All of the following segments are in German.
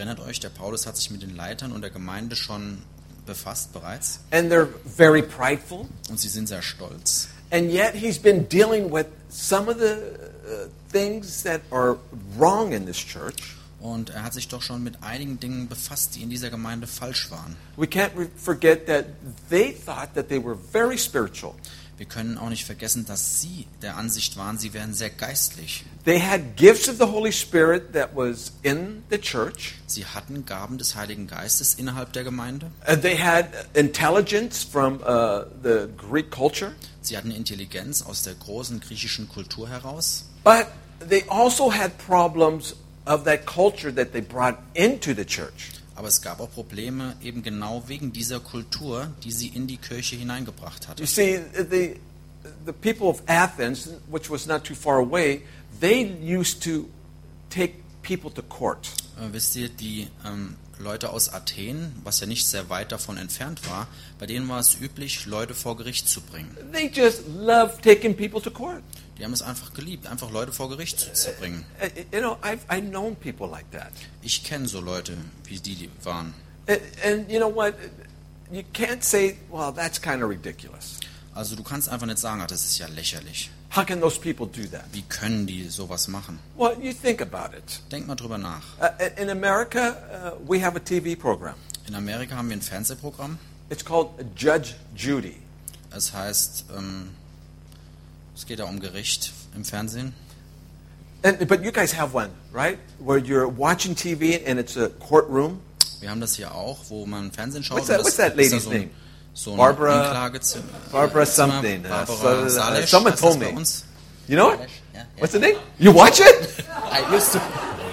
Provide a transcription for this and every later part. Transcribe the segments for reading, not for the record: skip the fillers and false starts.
erinnert euch, der Paulus hat sich mit den Leitern und der Gemeinde schon befasst bereits. And they're very prideful. Und sie sind sehr stolz. And yet he's been dealing with some of the things that are wrong in this church. Und er hat sich doch schon mit einigen Dingen befasst, die in dieser Gemeinde falsch waren. We can't forget that they thought that they were very spiritual. Wir können auch nicht vergessen, dass sie der Ansicht waren, sie wären sehr geistlich. They had gifts of the Holy Spirit that was in the church. Sie hatten Gaben des Heiligen Geistes innerhalb der Gemeinde. They had intelligence from the Greek culture. Sie hatten Intelligenz aus der großen griechischen Kultur heraus. But they also had problems of that culture that they brought into the church. Aber es gab auch Probleme eben genau wegen dieser Kultur, die sie in die Kirche hineingebracht hat. You see, the people of Athens, which was not too far away, they used to take people to court. Wisst ihr, die Leute aus Athen, was ja nicht sehr weit davon entfernt war, bei denen war es üblich, Leute vor Gericht zu bringen. They just loved taking people to court. Die haben es einfach geliebt, einfach Leute vor Gericht zu bringen. You know, I've known people like that. Ich kenne so Leute, wie die waren. And you know what? You can't say, well, that's kind of ridiculous. Also du kannst einfach nicht sagen, das ist ja lächerlich. How can those people do that? Wie können die sowas machen? Well, you think about it. Denk mal drüber nach. In America, we have a TV program. In Amerika haben wir ein Fernsehprogramm. It's called Judge Judy. Es heißt, es geht da um Gericht im Fernsehen. But you guys have one, right? Where you're watching TV and it's a courtroom. Wir haben das hier auch, wo man Fernsehen schaut. What's that lady's name? So Barbara something. Barbara Salesch, someone heißt told das bei me. uns. You know it? Ja, ja. What's the name? You watch it? I used to.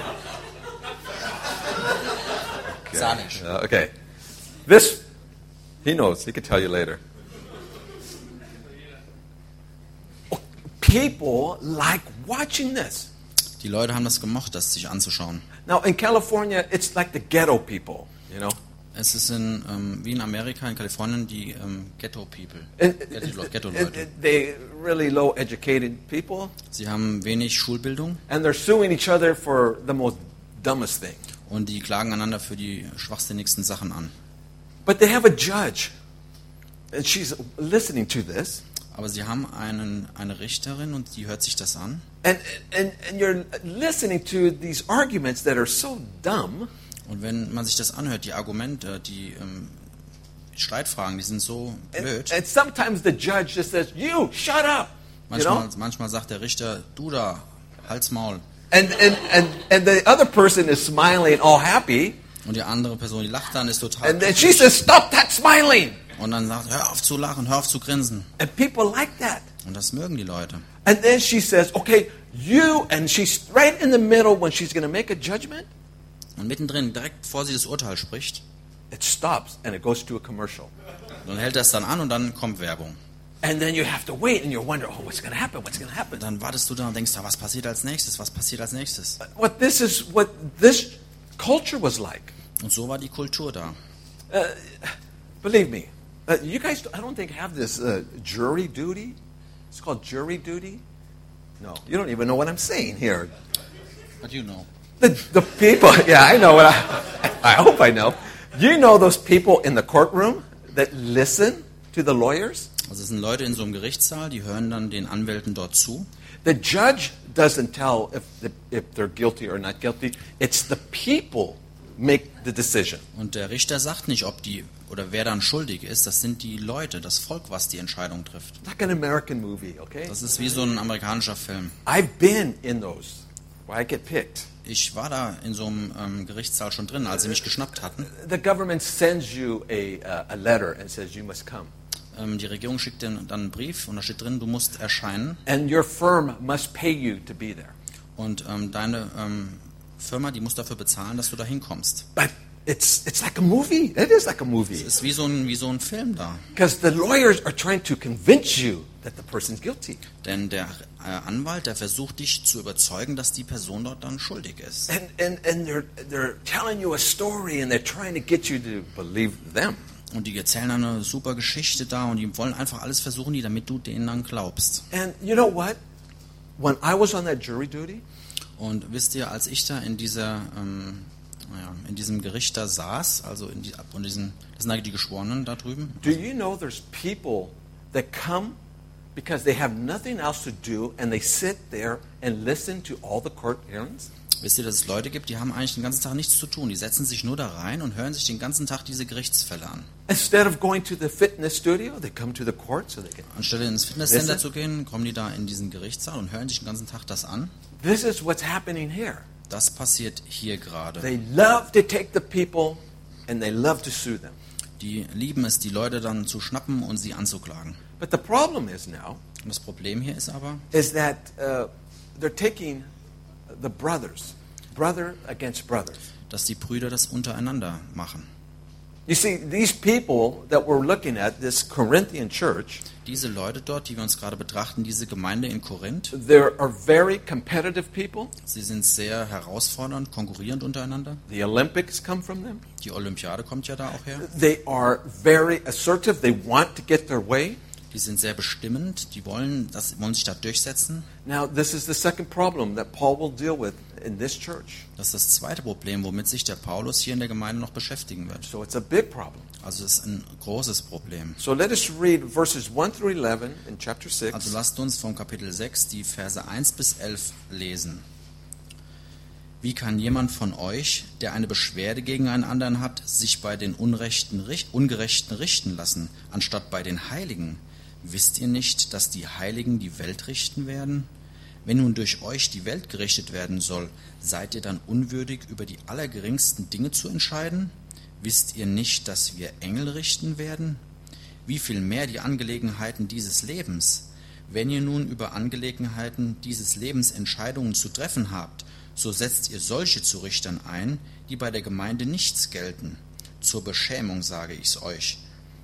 Salesch. Okay. This, he knows. He can tell you later. People like watching this. Die Leute haben das gemocht, das sich anzuschauen. Now in California, it's like the ghetto people, you know. Es ist wie in Amerika, in Kalifornien, die Ghetto-People, Ghetto-Leute. They really low-educated people. Sie haben wenig Schulbildung. And they're suing each other for the most dumbest thing. Und die klagen einander für die schwachsinnigsten Sachen an. But they have a judge, and she's listening to this. Aber sie haben eine Richterin und die hört sich das an. And you're listening to these arguments that are so dumb. Und wenn man sich das anhört, die Argumente, die Streitfragen, die sind so blöd. And sometimes the judge just says, "You shut up." Manchmal sagt der Richter, du da, halt's Maul. And the other person is smiling, all happy. Und die andere Person, die lacht dann, ist total. And then she says, "Stop that smiling." Und dann sagt, hör auf zu lachen, hör auf zu grinsen. And people like that. Und das mögen die Leute. And then she says, "Okay, you," and she's right in the middle when she's going to make a judgment. Und mittendrin, direkt bevor sie das Urteil spricht, it stops and it goes to a commercial. Dann hält er es dann an und dann kommt Werbung. And then you have to wait and you wonder, oh, what's going to happen? What's going to happen? Dann wartest du da und denkst, was passiert als nächstes? Was passiert als nächstes? What this culture was like. Und so war die Kultur da. Believe me, you guys, I don't think have this jury duty. It's called jury duty. No, you don't even know what I'm saying here. But you know. The people, yeah, I know what I hope I know. You know those people in the courtroom that listen to the lawyers? Also es sind Leute in so einem Gerichtssaal, die hören dann den Anwälten dort zu. The judge doesn't tell if they're guilty or not guilty. It's the people make the decision. Und der Richter sagt nicht, ob die oder wer dann schuldig ist. Das sind die Leute, das Volk, was die Entscheidung trifft. Like an American movie, okay? Das ist wie so ein amerikanischer Film. I've been in those where I get picked. Ich war da in so einem Gerichtssaal schon drin, als sie mich geschnappt hatten. The government sends you a letter and says you must come. Die Regierung schickt dir dann einen Brief und da steht drin, du musst erscheinen. And your firm must pay you to be there. Und deine Firma, die muss dafür bezahlen, dass du da hinkommst. But it's like a movie. It is like a movie. Es ist wie so ein Film da. Because the lawyers are trying to convince you that the person's guilty. Denn der Anwalt, der versucht dich zu überzeugen, dass die Person dort dann schuldig ist. And they're telling you a story and they're trying to get you to believe them. Und die erzählen eine super Geschichte da und die wollen einfach alles versuchen, damit du denen dann glaubst. And you know what? When I was on that jury duty, und wisst ihr, als ich da in dieser in diesem Gericht da saß, also das sind eigentlich die Geschworenen da drüben. Do you know there's people that come because they have nothing else to do and they sit there and listen to all the court hearings? Wisst ihr, dass es Leute gibt, die haben eigentlich den ganzen Tag nichts zu tun. Die setzen sich nur da rein und hören sich den ganzen Tag diese Gerichtsfälle an. Instead of going to the fitness studio, they come to the court so they can. Anstelle ins Fitnesscenter zu gehen, kommen die da in diesen Gerichtssaal und hören sich den ganzen Tag das an. This is what's happening here. Das passiert hier gerade. They love to take the people and they love to sue them. Die lieben es, die Leute dann zu schnappen und sie anzuklagen. But the problem is now Und das Problem hier ist aber, is that they're taking the brothers, brother against brothers. dass die Brüder das untereinander machen. You see, these people that we're looking at, this Corinthian church, Diese Leute dort, die wir uns gerade betrachten, diese Gemeinde in Korinth, there are very competitive people. sie sind sehr herausfordernd, konkurrierend untereinander. The Olympics come from them. Die Olympiade kommt ja da auch her. They are very assertive. They want to get their way. Die sind sehr bestimmend, die wollen sich da durchsetzen. Now, this is the second problem that Paul will deal with in this church. Das ist das zweite Problem, womit sich der Paulus hier in der Gemeinde noch beschäftigen wird. So it's a big problem. Also es ist ein großes Problem. So let us read verses 1 through 11 in chapter 6. Also lasst uns vom Kapitel 6 die Verse 1 bis 11 lesen. Wie kann jemand von euch, der eine Beschwerde gegen einen anderen hat, sich bei den Ungerechten richten lassen, anstatt bei den Heiligen? Wisst ihr nicht, dass die Heiligen die Welt richten werden? Wenn nun durch euch die Welt gerichtet werden soll, seid ihr dann unwürdig, über die allergeringsten Dinge zu entscheiden? Wisst ihr nicht, dass wir Engel richten werden? Wie viel mehr die Angelegenheiten dieses Lebens? Wenn ihr nun über Angelegenheiten dieses Lebens Entscheidungen zu treffen habt, so setzt ihr solche zu Richtern ein, die bei der Gemeinde nichts gelten. Zur Beschämung sage ich's euch.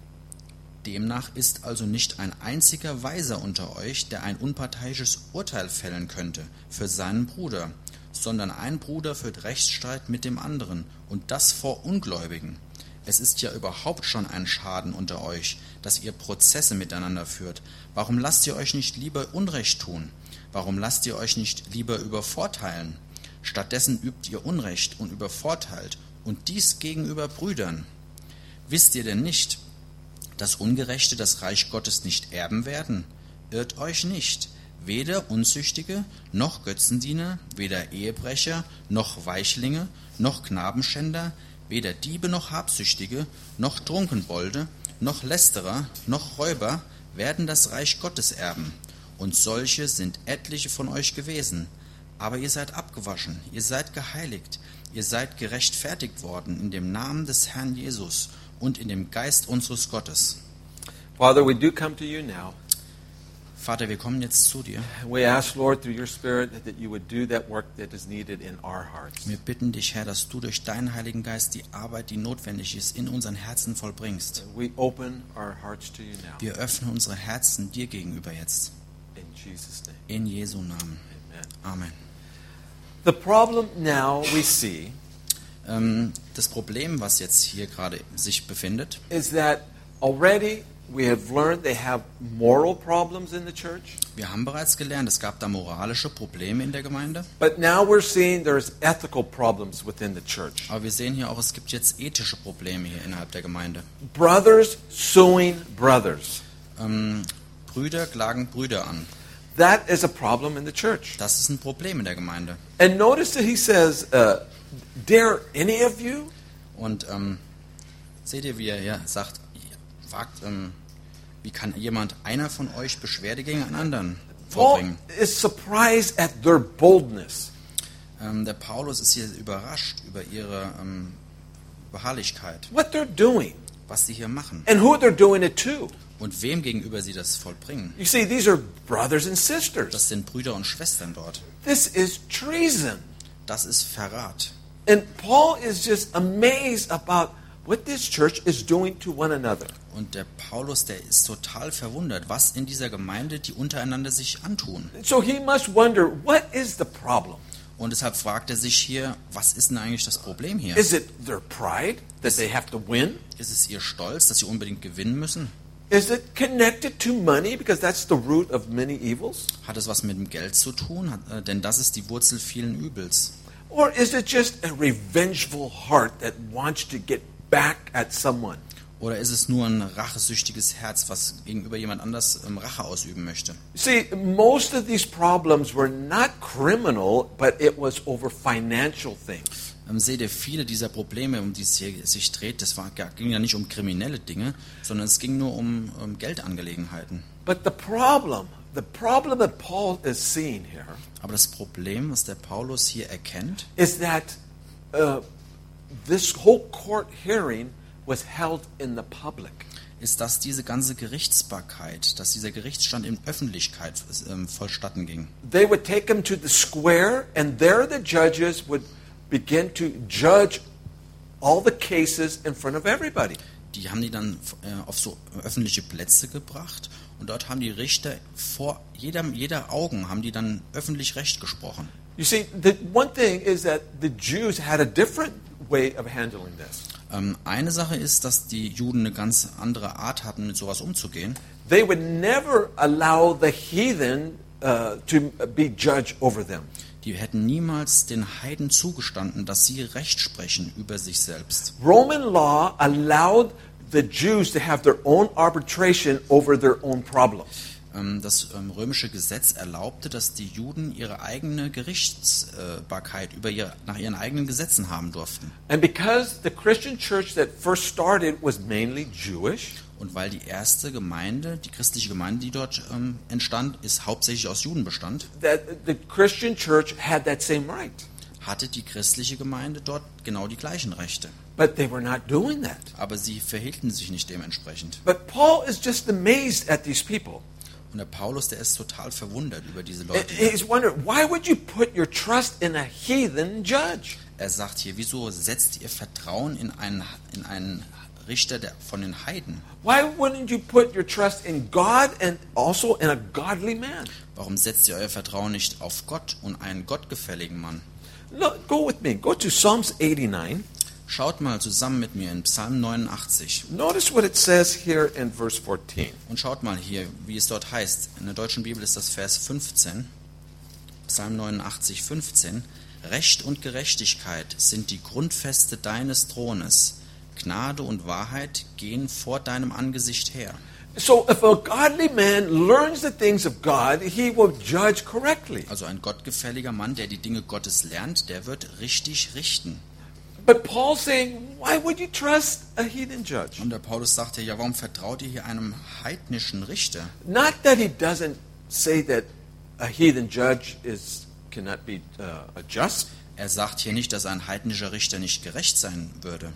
Demnach ist also nicht ein einziger Weiser unter euch, der ein unparteiisches Urteil fällen könnte für seinen Bruder, sondern ein Bruder führt Rechtsstreit mit dem anderen, und das vor Ungläubigen. Es ist ja überhaupt schon ein Schaden unter euch, dass ihr Prozesse miteinander führt. Warum lasst ihr euch nicht lieber Unrecht tun? Warum lasst ihr euch nicht lieber übervorteilen? Stattdessen übt ihr Unrecht und übervorteilt, und dies gegenüber Brüdern. Wisst ihr denn nicht, dass Ungerechte das Reich Gottes nicht erben werden? Irrt euch nicht, weder Unzüchtige, noch Götzendiener, weder Ehebrecher, noch Weichlinge, noch Knabenschänder, weder Diebe noch Habsüchtige, noch Trunkenbolde, noch Lästerer, noch Räuber werden das Reich Gottes erben. Und solche sind etliche von euch gewesen. Aber ihr seid abgewaschen, ihr seid geheiligt, ihr seid gerechtfertigt worden in dem Namen des Herrn Jesus und in dem Geist unseres Gottes. Father, we do come to you now. Vater, wir kommen jetzt zu dir. We ask, Lord, through your Spirit, that you would do that work that is needed in our hearts. Wir bitten dich, Herr, dass du durch deinen Heiligen Geist die Arbeit, die notwendig ist, in unseren Herzen vollbringst. We open our hearts to you now. Wir öffnen unsere Herzen dir gegenüber jetzt. In Jesus' name. In Jesu Namen. Amen. Amen. The problem now we see Das Problem, was jetzt hier gerade sich befindet, is that already we have learned they have moral problems in the church. wir haben bereits gelernt, es gab da moralische Probleme in der Gemeinde, But now we're seeing there's ethical problems within the church. aber wir sehen hier auch, es gibt jetzt ethische Probleme hier innerhalb der Gemeinde. Brothers suing brothers. Brüder klagen Brüder an. That is a problem in the church. Das ist ein Problem in der Gemeinde. And notice that he says, dare any of you? Und seht ihr, wie er hier sagt, wie kann einer von euch Beschwerde gegen einen anderen Paul vorbringen? is surprised at their boldness. Der Paulus ist hier überrascht über ihre Beharrlichkeit, What they're doing was sie hier machen and who they're doing it to. und wem gegenüber sie das vollbringen. You see, these are brothers and sisters. Das sind Brüder und Schwestern dort. This is treason. Das ist Verrat. And Paul is just amazed about what this church is doing to one another. Und der Paulus, der ist total verwundert, was in dieser Gemeinde die untereinander sich antun. So he must wonder, what is the problem? Und deshalb fragt er sich hier, was ist denn eigentlich das Problem hier? Is it their pride that they have to win? Ist es ihr Stolz, dass sie unbedingt gewinnen müssen? Is it connected to money because that's the root of many evils? Hat es was mit dem Geld zu tun? Denn das ist die Wurzel vielen Übels. Or is it just a revengeful heart that wants to get back at someone? Oder ist es nur ein rachesüchtiges Herz, was gegenüber jemand anders Rache ausüben möchte? See, most of these problems were not criminal, but it was over financial things. Seht ihr, viele dieser Probleme, um die es hier sich dreht, ging ja nicht um kriminelle Dinge, sondern es ging nur um Geldangelegenheiten. But the problem that Paul is seeing here Aber das Problem, was der Paulus hier erkennt, is that this whole court hearing was held in the public. ist, dass diese ganze Gerichtsbarkeit, dass dieser Gerichtsstand in Öffentlichkeit vollstatten ging. They would take him to the square, and there the judges would begin to judge all the cases in front of everybody. Die haben die dann auf so öffentliche Plätze gebracht und dort haben die Richter vor jeder Augen haben die dann öffentlich Recht gesprochen. You see, the one thing is that the Jews had a different way of handling this. Eine Sache ist, dass die Juden eine ganz andere Art hatten, mit sowas umzugehen. They would never allow the heathen to be judge over them. Die hätten niemals den Heiden zugestanden, dass sie Recht sprechen über sich selbst. Roman law allowed the Jews to have their own arbitration over their own problems. Das römische Gesetz erlaubte, dass die Juden ihre eigene Gerichtsbarkeit nach ihren eigenen Gesetzen haben durften. And because the Christian church that first started was mainly Jewish, Und weil die erste Gemeinde, die christliche Gemeinde, die dort entstand, ist hauptsächlich aus Juden bestand, that the Christian church had that same right. hatte die christliche Gemeinde dort genau die gleichen Rechte. But they were not doing that. Aber sie verhielten sich nicht dementsprechend. But Paul is just amazed at these people. Und der Paulus, der ist total verwundert über diese Leute. He's wondering, why would you put your trust in a heathen judge? Er sagt hier, wieso setzt ihr Vertrauen in einen Richter von den Heiden? Why wouldn't you put your trust in God and also in a godly man? Warum setzt ihr euer Vertrauen nicht auf Gott und einen gottgefälligen Mann? Look, go with me. Go to Psalms 89. Schaut mal zusammen mit mir in Psalm 89 Notice what it says here in verse 14. und schaut mal hier, wie es dort heißt. In der deutschen Bibel ist das Vers 15. Psalm 89, 15. Recht und Gerechtigkeit sind die Grundfeste deines Thrones. Gnade und Wahrheit gehen vor deinem Angesicht her. So if a godly man learns the things of God, he will judge correctly. Also ein gottgefälliger Mann, der die Dinge Gottes lernt, der wird richtig richten. But Paul's saying, why would you trust a heathen judge? Und der Paulus sagte, ja, warum vertraut ihr hier einem heidnischen Richter? Not that he doesn't say that a heathen judge cannot be just. Er sagt hier nicht, dass ein heidnischer Richter nicht gerecht sein würde.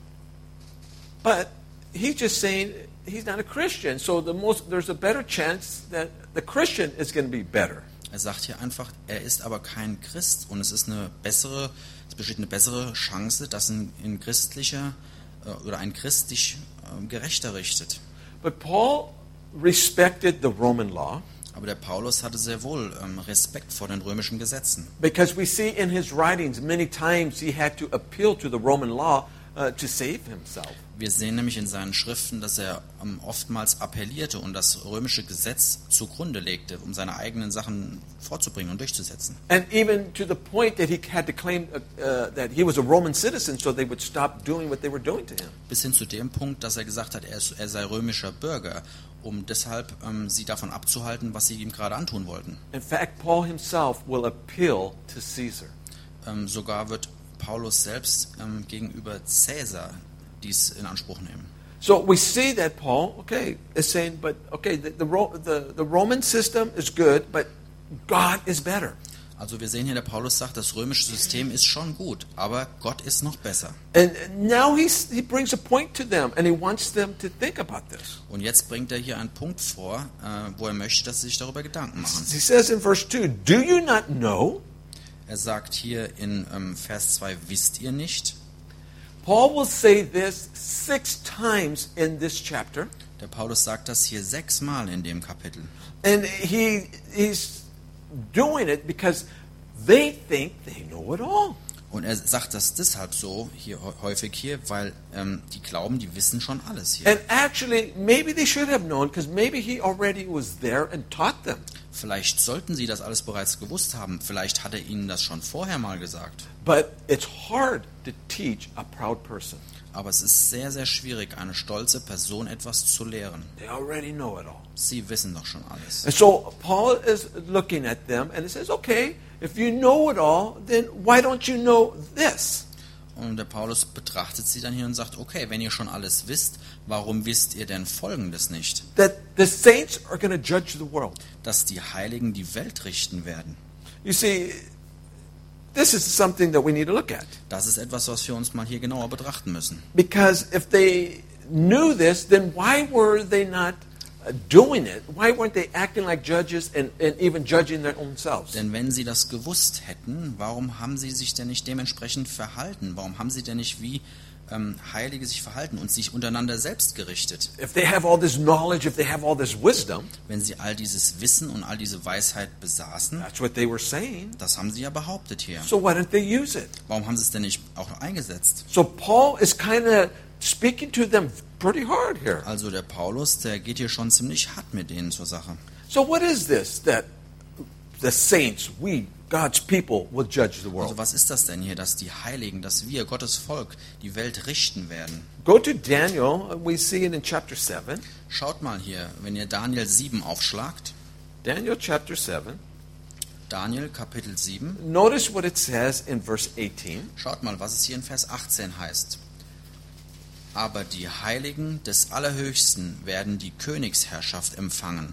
But he's just saying he's not a Christian, so there's a better chance that the Christian is going to be better. Er sagt hier einfach, er ist aber kein Christ und es besteht eine bessere Chance, dass ein christlicher oder ein Christ dich gerechter richtet. But Paul respected the Roman law. Aber der Paulus hatte sehr wohl Respekt vor den römischen Gesetzen. Because we see in his writings many times he had to appeal to the Roman law to save himself. Wir sehen nämlich in seinen Schriften, dass er oftmals appellierte und das römische Gesetz zugrunde legte, um seine eigenen Sachen vorzubringen und durchzusetzen. And even to the point that he had to claim that he was a Roman citizen, so they would stop doing what they were doing to him. Bis hin zu dem Punkt, dass er gesagt hat, er sei römischer Bürger, um deshalb sie davon abzuhalten, was sie ihm gerade antun wollten. In fact, Paul himself will appeal to Caesar. Sogar wird Paulus selbst gegenüber Caesar dies in Anspruch nehmen. So we see that Paul, is saying, but the Roman system is good, but God is better. Also wir sehen hier, der Paulus sagt, das römische System ist schon gut, aber Gott ist noch besser. And now he brings a point to them, and he wants them to think about this. Und jetzt bringt er hier einen Punkt vor, wo er möchte, dass sie sich darüber Gedanken machen. He says in verse 2, do you not know? Er sagt hier in Vers 2, wisst ihr nicht? Paul will say this 6 times in this chapter. Der Paulus sagt das hier 6 Mal in dem Kapitel. And he's doing it because they think they know it all. Und er sagt das deshalb so häufig hier, weil die glauben, die wissen schon alles hier. And actually, maybe they should have known, because maybe he already was there and taught them. Vielleicht sollten sie das alles bereits gewusst haben. Vielleicht hat er ihnen das schon vorher mal gesagt. But it's hard to teach a proud person. Aber es ist sehr, sehr schwierig, eine stolze Person etwas zu lehren. They already know it all. Sie wissen doch schon alles. And so Paul is looking at them and he says, okay, if you know it all, then why don't you know this? Und der Paulus betrachtet sie dann hier und sagt, okay, wenn ihr schon alles wisst, warum wisst ihr denn Folgendes nicht? That the saints are going to judge the world. Dass die Heiligen die Welt richten werden. You see, this is something that we need to look at. Das ist etwas, was wir uns mal hier genauer betrachten müssen. Because if they knew this, then why were they not doing it? Why weren't they acting like judges and even judging their own selves? Denn wenn sie das gewusst hätten, warum haben sie sich denn nicht dementsprechend verhalten? Warum haben sie denn nicht wie Heilige sich verhalten und sich untereinander selbst gerichtet? If they have all this knowledge, if they have all this wisdom, Wenn sie all dieses Wissen und all diese Weisheit besaßen, that's what they were saying. das haben sie ja behauptet hier. So why don't they use it? Warum haben sie es denn nicht auch eingesetzt? So Paul is kind of speaking to them pretty hard here. Also der Paulus, der geht hier schon ziemlich hart mit denen zur Sache. So what is this that the saints, we, God's people, will judge the Also world? was ist das denn hier, dass die Heiligen, dass wir, Gottes Volk, die Welt richten werden? Go to Daniel. We see it in chapter 7. Schaut mal hier, wenn ihr Daniel 7 aufschlagt, Daniel chapter 7. Daniel Kapitel 7, Notice what it says in verse 18. schaut mal, was es hier in Vers 18 heißt. Aber die Heiligen des Allerhöchsten werden die Königsherrschaft empfangen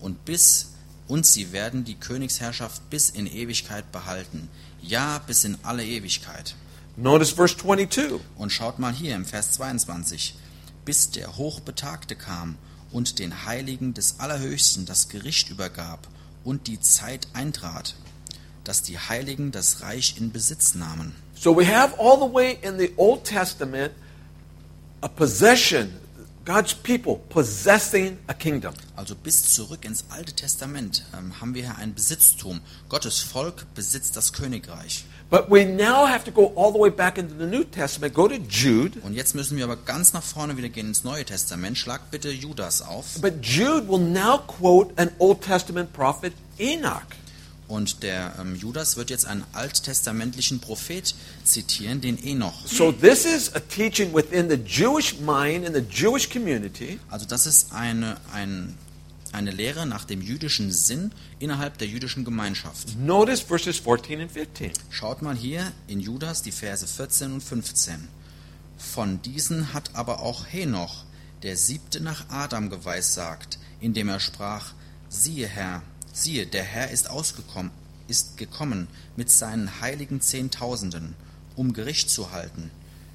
und sie werden die Königsherrschaft bis in Ewigkeit behalten, ja, bis in alle Ewigkeit. Notice verse 22. Und schaut mal hier im Vers 22, bis der Hochbetagte kam und den Heiligen des Allerhöchsten das Gericht übergab und die Zeit eintrat, dass die Heiligen das Reich in Besitz nahmen. So we have all the way in the Old Testament a possession, God's people possessing a kingdom. Also bis zurück ins Alte Testament haben wir hier ein Besitztum. Gottes Volk besitzt das Königreich. But we now have to go all the way back into the New Testament. Go to Jude. Und jetzt müssen wir aber ganz nach vorne wieder gehen ins Neue Testament. Schlag bitte Judas auf. But Jude will now quote an Old Testament prophet, Enoch. Und der Judas wird jetzt einen alttestamentlichen Prophet zitieren, den Enoch. So this is a teaching within the Jewish mind and the Jewish community. Also das ist eine Lehre nach dem jüdischen Sinn innerhalb der jüdischen Gemeinschaft. Notice verses 14 and 15. Schaut mal hier in Judas die Verse 14 und 15. Von diesen hat aber auch Henoch, der 7. nach Adam, geweissagt, indem er sprach: Siehe, der Herr ist gekommen mit seinen heiligen Zehntausenden, um Gericht zu halten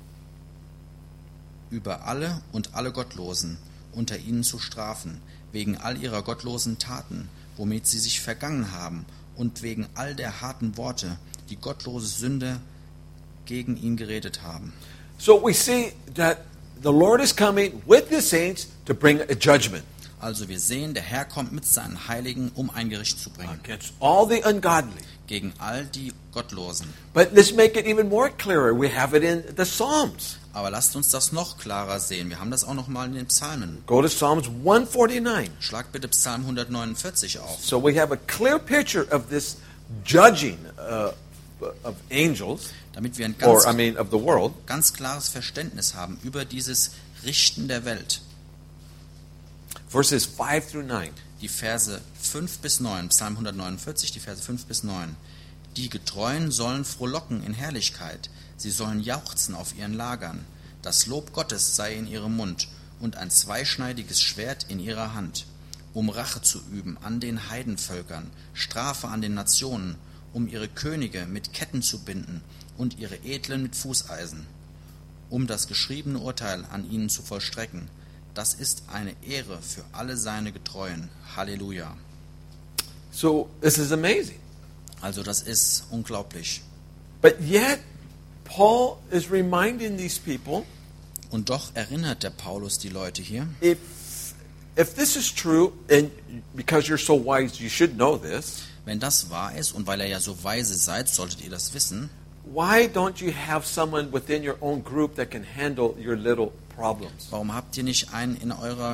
über alle und alle Gottlosen, unter ihnen zu strafen, wegen all ihrer gottlosen Taten, womit sie sich vergangen haben, und wegen all der harten Worte, die gottlose Sünde gegen ihn geredet haben. So we see that the Lord is coming with the saints to bring a judgment Also wir sehen, der Herr kommt mit seinen Heiligen, um ein Gericht zu bringen, against all the ungodly. gegen all die Gottlosen. But let's make it even more clearer. We have it in the Psalms. Aber lasst uns das noch klarer sehen. Wir haben das auch noch mal in den Psalmen. Go to Psalms 149. Schlag bitte Psalm 149 auf. So we have a clear picture of this judging of angels, Damit wir ein of the world. ganz klares Verständnis haben über dieses Richten der Welt. Verses 5 through 9. Die Verse 5 bis 9, Psalm 149, die Verse 5 bis 9. Die Getreuen sollen frohlocken in Herrlichkeit, sie sollen jauchzen auf ihren Lagern. Das Lob Gottes sei in ihrem Mund und ein zweischneidiges Schwert in ihrer Hand, um Rache zu üben an den Heidenvölkern, Strafe an den Nationen, um ihre Könige mit Ketten zu binden und ihre Edlen mit Fußeisen, um das geschriebene Urteil an ihnen zu vollstrecken. Das ist eine Ehre für alle seine Getreuen. Halleluja. So this is amazing. Also das ist unglaublich. But yet, Paul is reminding these people, Und doch erinnert der Paulus die Leute hier, if this is true, and because you're so wise, you should know this, wenn das wahr ist und weil ihr ja so weise seid, solltet ihr das wissen, why don't you have someone within your own group that can handle your little problems? warum habt ihr nicht einen in eurer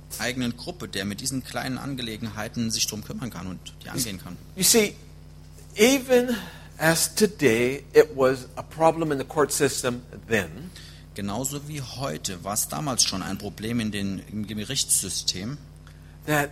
eigenen Gruppe, der mit diesen kleinen Angelegenheiten sich drum kümmern kann und die angehen kann. You see, even as today it was a problem in the court system then, Genauso wie heute war es damals schon ein Problem im Gerichtssystem, that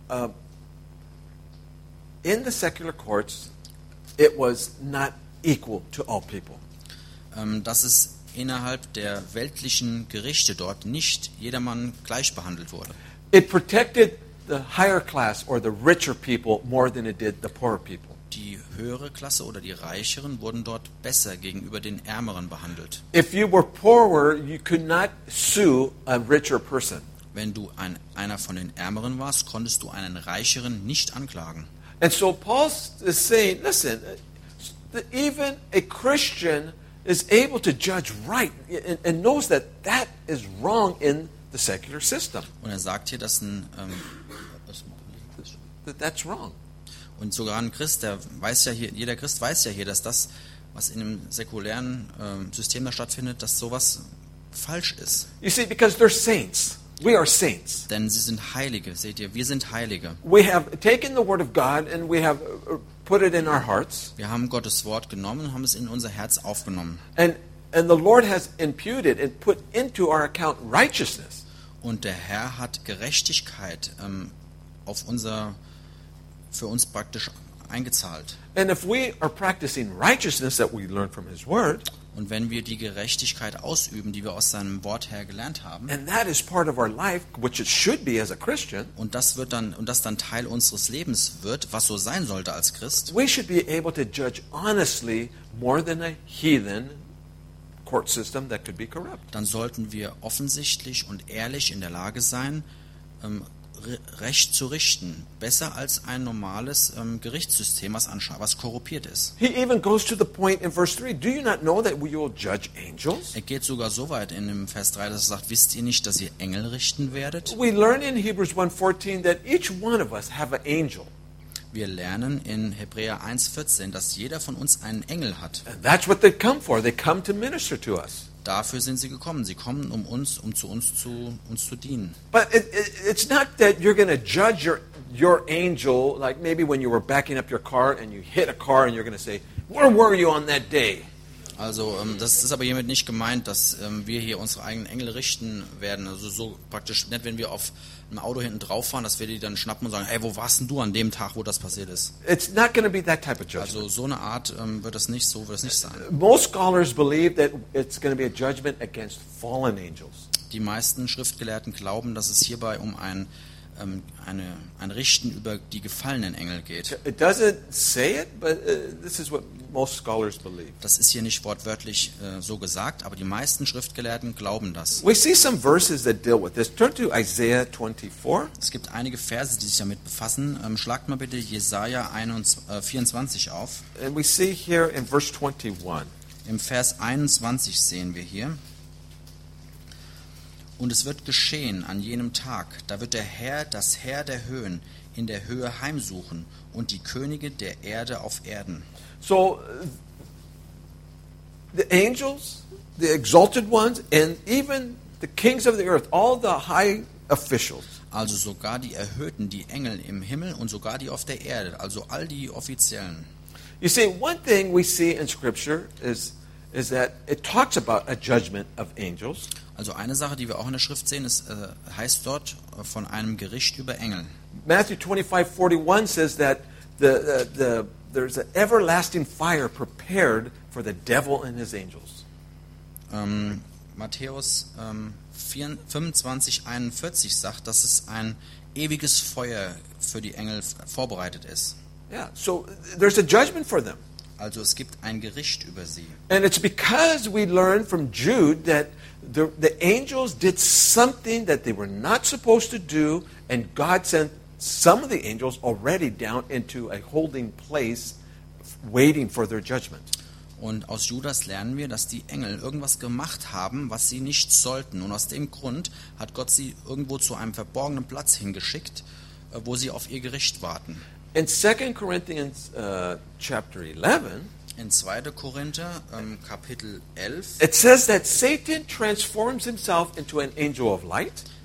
in the secular courts it was not equal to all people. dass es innerhalb der weltlichen Gerichte dort nicht jedermann gleich behandelt wurde. It protected the higher class or the richer people more than it did the poorer people. Die höhere Klasse oder die Reicheren wurden dort besser gegenüber den Ärmeren behandelt. If you were poorer, you could not sue a richer person. Wenn du einer von den Ärmeren warst, konntest du einen Reicheren nicht anklagen. And so Paul is saying, listen, even a Christian is able to judge right and knows that that is wrong in the secular system. Und er sagt hier, dass That's wrong. und sogar ein Christ, jeder Christ weiß ja hier, dass das, was in einem säkulären System da stattfindet, dass sowas falsch ist. You see, because they're saints. We are saints. Denn sie sind Heilige, seht ihr, wir sind Heilige. We have taken the word of God and we have put it in our hearts. Wir haben Gottes Wort genommen und haben es in unser Herz aufgenommen. And the Lord has imputed and put into our account righteousness. Und der Herr hat Gerechtigkeit für uns praktisch eingezahlt. And if we are practicing righteousness that we learn from His Word, Und wenn wir die Gerechtigkeit ausüben, die wir aus seinem Wort her gelernt haben, and that is part of our life, which it should be as a Christian, und das dann Teil unseres Lebens wird, was so sein sollte als Christ, we should be able to judge honestly more than a heathen court system that could be corrupt. dann sollten wir offensichtlich und ehrlich in der Lage sein, Recht zu richten, besser als ein normales Gerichtssystem, was korruptiert ist. He even goes to the point in verse 3, do you not know that we will judge angels? Er geht sogar so weit in dem Vers 3, dass er sagt, wisst ihr nicht, dass ihr Engel richten werdet? We learn in Hebrews 1:14 that each one of us have an angel. Wir lernen in Hebräer 1,14, dass jeder von uns einen Engel hat. And that's what they come for. They come to minister to us. Dafür sind sie gekommen. Sie kommen, um uns zu dienen. But it's not that you're going to judge your angel, like maybe when you were backing up your car and you hit a car and you're going to say, where were you on that day? Also das ist aber hiermit nicht gemeint, dass wir hier unsere eigenen Engel richten werden. Also so praktisch nicht, wenn wir auf ein Auto hinten drauf fahren, dass wir die dann schnappen und sagen, hey, wo warst denn du an dem Tag, wo das passiert ist? It's not going to be that type of judgment. Also so eine Art wird es nicht sein. Most scholars believe that it's going to be a judgment against fallen angels. Die meisten Schriftgelehrten glauben, dass es hierbei um ein Richten über die gefallenen Engel geht. It doesn't say it, but this is what most scholars believe. Das ist hier nicht wortwörtlich so gesagt, aber die meisten Schriftgelehrten glauben das. We see some verses that deal with this. Turn to Isaiah 24. Es gibt einige Verse, die sich damit befassen. Schlagt mal bitte Jesaja 24 auf. And we see here in verse 21. Im Vers 21 sehen wir hier: Und es wird geschehen an jenem Tag, da wird der Herr, das Heer der Höhen, in der Höhe heimsuchen und die Könige der Erde auf Erden. So the angels, the exalted ones, and even the kings of the earth, all the high officials, Also sogar die Erhöhten, die Engel im Himmel und sogar die auf der Erde, also all die Offiziellen. you see, one thing we see in Scripture is that it talks about a judgment of angels. Also eine Sache, die wir auch in der Schrift sehen, ist, heißt dort von einem Gericht über Engel. Matthew 25:41 says that there's an everlasting fire prepared for the devil and his angels. Matthäus 25:41 sagt, dass es ein ewiges Feuer für die Engel vorbereitet ist. Yeah, so there's a judgment for them. Also es gibt ein Gericht über sie. And it's because we learned from Jude that the angels did something that they were not supposed to do, and God sent some of the angels already down into a holding place waiting for their judgment. Und aus Judas lernen wir, dass die Engel irgendwas gemacht haben, was sie nicht sollten. Und aus dem Grund hat Gott sie irgendwo zu einem verborgenen Platz hingeschickt, wo sie auf ihr Gericht warten. In 2 Corinthians chapter 11, In 2. Korinther Kapitel 11, it says that Satan transforms himself into an angel of light.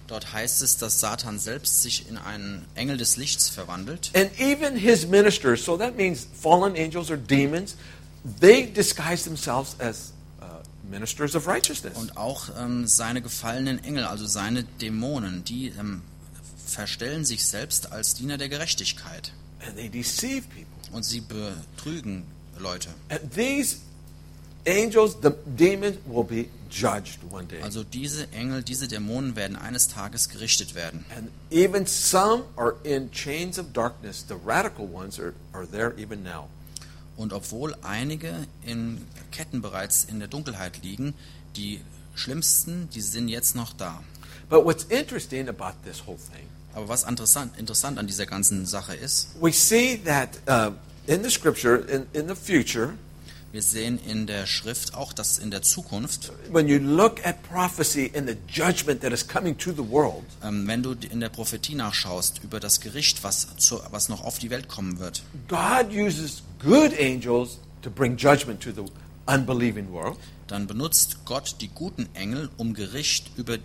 Dort heißt es, dass Satan selbst sich in einen Engel des Lichts verwandelt. And even his ministers, so that means fallen angels or demons, they disguise themselves as ministers of righteousness. Und auch seine gefallenen Engel, also seine Dämonen, die verstellen sich selbst als Diener der Gerechtigkeit. And they deceive people. Und sie betrügen Leute. And these angels, the demons, will be judged one day. Also diese Engel, diese Dämonen werden eines Tages gerichtet werden. And even some are in chains of darkness. The radical ones are there even now. Und obwohl einige in Ketten bereits in der Dunkelheit liegen, die schlimmsten, die sind jetzt noch da. But what's interesting about this whole thing, Aber was interessant an dieser ganzen Sache ist, we see that in the scripture, in the future, wir sehen in der Schrift auch, dass in der Zukunft, when you look at prophecy and the judgment that is coming to the world, wenn du in der Prophetie nachschaust über das Gericht, was noch auf die Welt kommen wird, God uses good angels to bring judgment to the unbelieving world. dann benutzt Gott die guten Engel, um Gericht über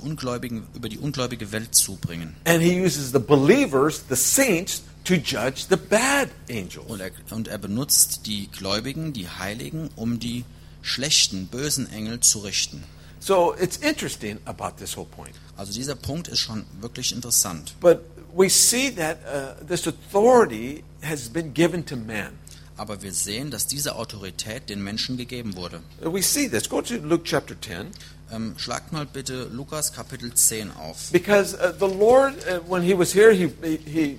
die ungläubige Welt zu bringen. And he uses the believers, the saints, to judge the bad angels. Und er benutzt die Gläubigen, die Heiligen, um die schlechten, bösen Engel zu richten. So it's interesting about this whole point. Also dieser Punkt ist schon wirklich interessant. But we see that this authority has been given to man. Aber wir sehen, dass diese Autorität den Menschen gegeben wurde. We see this. Go to Luke chapter 10. Schlagt mal bitte Lukas Kapitel 10 auf. Because the Lord, when he was here, he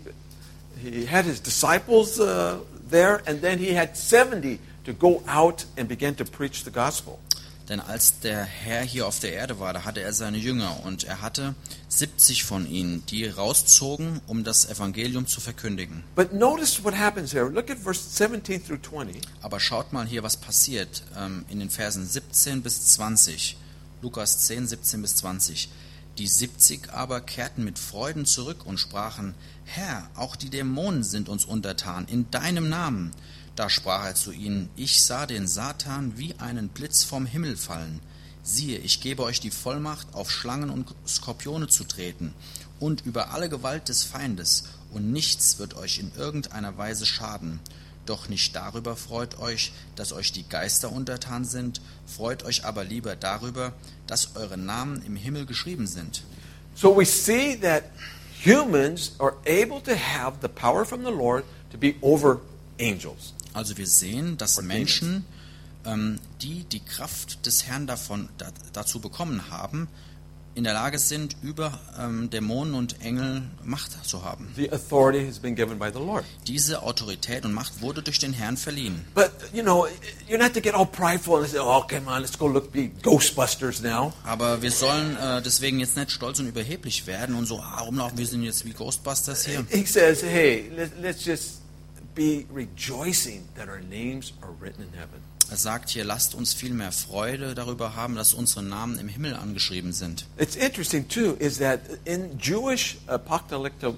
had his disciples there, and then he had 70 to go out and begin to preach the gospel. Denn als der Herr hier auf der Erde war, da hatte er seine Jünger und er hatte 70 von ihnen, die rauszogen, um das Evangelium zu verkündigen. But notice what happens here. Look at verse 17 through 20. Aber schaut mal hier, was passiert in den Versen 17 bis 20. Lukas 10, 17 bis 20. Die 70 aber kehrten mit Freuden zurück und sprachen: Herr, auch die Dämonen sind uns untertan, in deinem Namen. Da sprach er zu ihnen: Ich sah den Satan wie einen Blitz vom Himmel fallen. Siehe, ich gebe euch die Vollmacht, auf Schlangen und Skorpione zu treten und über alle Gewalt des Feindes, und nichts wird euch in irgendeiner Weise schaden. Doch nicht darüber freut euch, dass euch die Geister untertan sind, freut euch aber lieber darüber, dass eure Namen im Himmel geschrieben sind. So we see that humans are able to have the power from the Lord to be over angels. Also wir sehen, dass Menschen, die die Kraft des Herrn dazu bekommen haben, in der Lage sind, über Dämonen und Engel Macht zu haben. The authority has been given by the Lord. Diese Autorität und Macht wurde durch den Herrn verliehen. But, you know, you're not to get all prideful and say, oh, come on, let's go be Ghostbusters now. Aber wir sollen deswegen jetzt nicht stolz und überheblich werden und so rumlaufen, wir sind jetzt wie Ghostbusters hier. He says, hey, let's just be rejoicing that our names are written in heaven. Er sagt hier, lasst uns viel mehr Freude darüber haben, dass unsere Namen im Himmel angeschrieben sind. It's interesting, too, is that in Jewish apocalyptic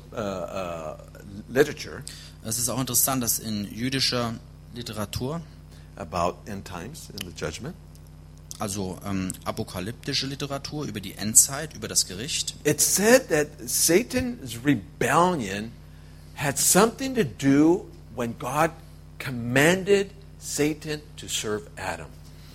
literature, Es ist auch interessant, dass in jüdischer Literatur, about end times and the judgment, also apokalyptische Literatur über die Endzeit, über das Gericht, it said that Satan's rebellion had something to do when God commanded Satan to serve Adam.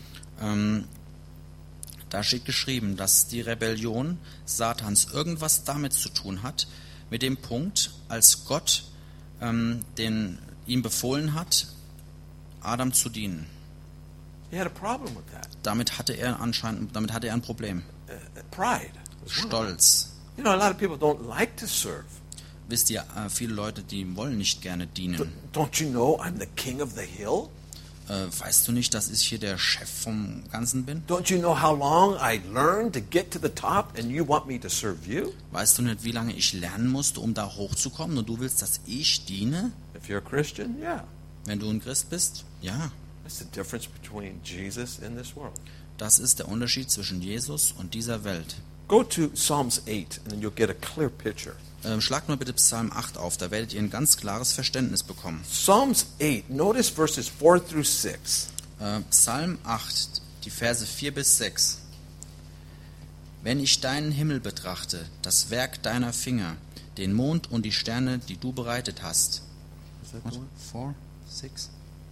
Da steht geschrieben, dass die Rebellion Satans irgendwas damit zu tun hat, mit dem Punkt, als Gott ihm befohlen hat, Adam zu dienen. He had a problem with that. Damit hatte er ein Problem. Pride. Stolz. You know, a lot of people don't like to serve. Wisst ihr, viele Leute, die wollen nicht gerne dienen. Don't you know I'm the king of the hill? Weißt du nicht, dass ich hier der Chef vom Ganzen bin? Don't you know how long I learned to get to the top and you want me to serve you? Weißt du nicht, wie lange ich lernen musste, um da hochzukommen, und du willst, dass ich diene? If you're a Christian, yeah. Wenn du ein Christ bist? Ja. That's the difference between Jesus and this world. Das ist der Unterschied zwischen Jesus und dieser Welt. Go to Psalms 8 and then you'll get a clear picture. Schlagt mal bitte Psalm 8 auf, da werdet ihr ein ganz klares Verständnis bekommen. Psalms 8, notice verses 4 through 6. Psalm 8, die Verse 4 bis 6. Wenn ich deinen Himmel betrachte, das Werk deiner Finger, den Mond und die Sterne, die du bereitet hast. Is that the one? 4, 6?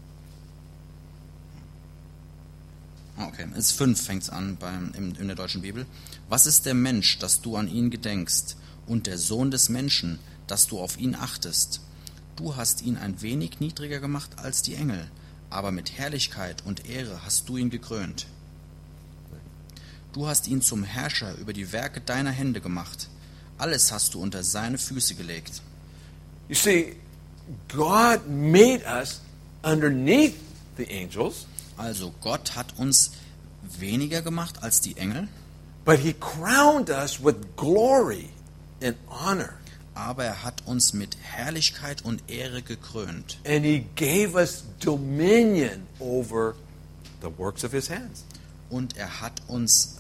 Okay, es ist 5 fängt es an in der deutschen Bibel. Was ist der Mensch, dass du an ihn gedenkst, und der Sohn des Menschen, dass du auf ihn achtest? Du hast ihn ein wenig niedriger gemacht als die Engel, aber mit Herrlichkeit und Ehre hast du ihn gekrönt. Du hast ihn zum Herrscher über die Werke deiner Hände gemacht. Alles hast du unter seine Füße gelegt. You see, God made us underneath the angels, Also Gott hat uns weniger gemacht als die Engel, but He crowned us with glory and honor. aber er hat uns mit Herrlichkeit und Ehre gekrönt. And He gave us dominion over the works of His hands. Und er hat uns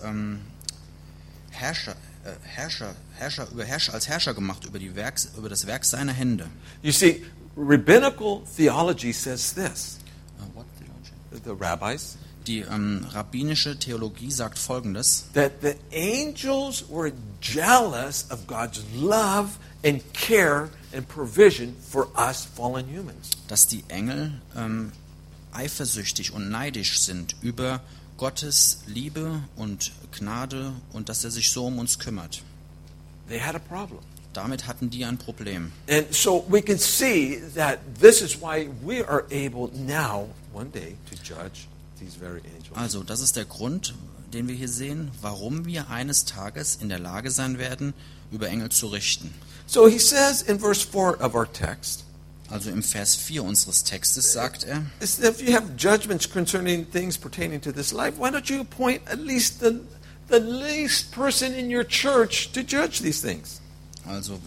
als Herrscher gemacht über das Werk seiner Hände. You see, rabbinical theology says this. The rabbis, Die rabbinische Theologie sagt Folgendes, that the angels were jealous of God's love and care and provision for us fallen humans. dass die Engel eifersüchtig und neidisch sind über Gottes Liebe und Gnade und dass er sich so um uns kümmert. They had a problem. Damit hatten die ein Problem. And so we can see that this is why we are able now, one day, to judge these very angels. Also, das ist der Grund, den wir hier sehen, warum wir eines Tages in der Lage sein werden, über Engel zu richten. So he says in verse 4 of our text, Also im Vers 4 unseres Textes sagt er, is if you have judgments concerning things pertaining to this life, why don't you appoint at least the least person in your church to judge these things? also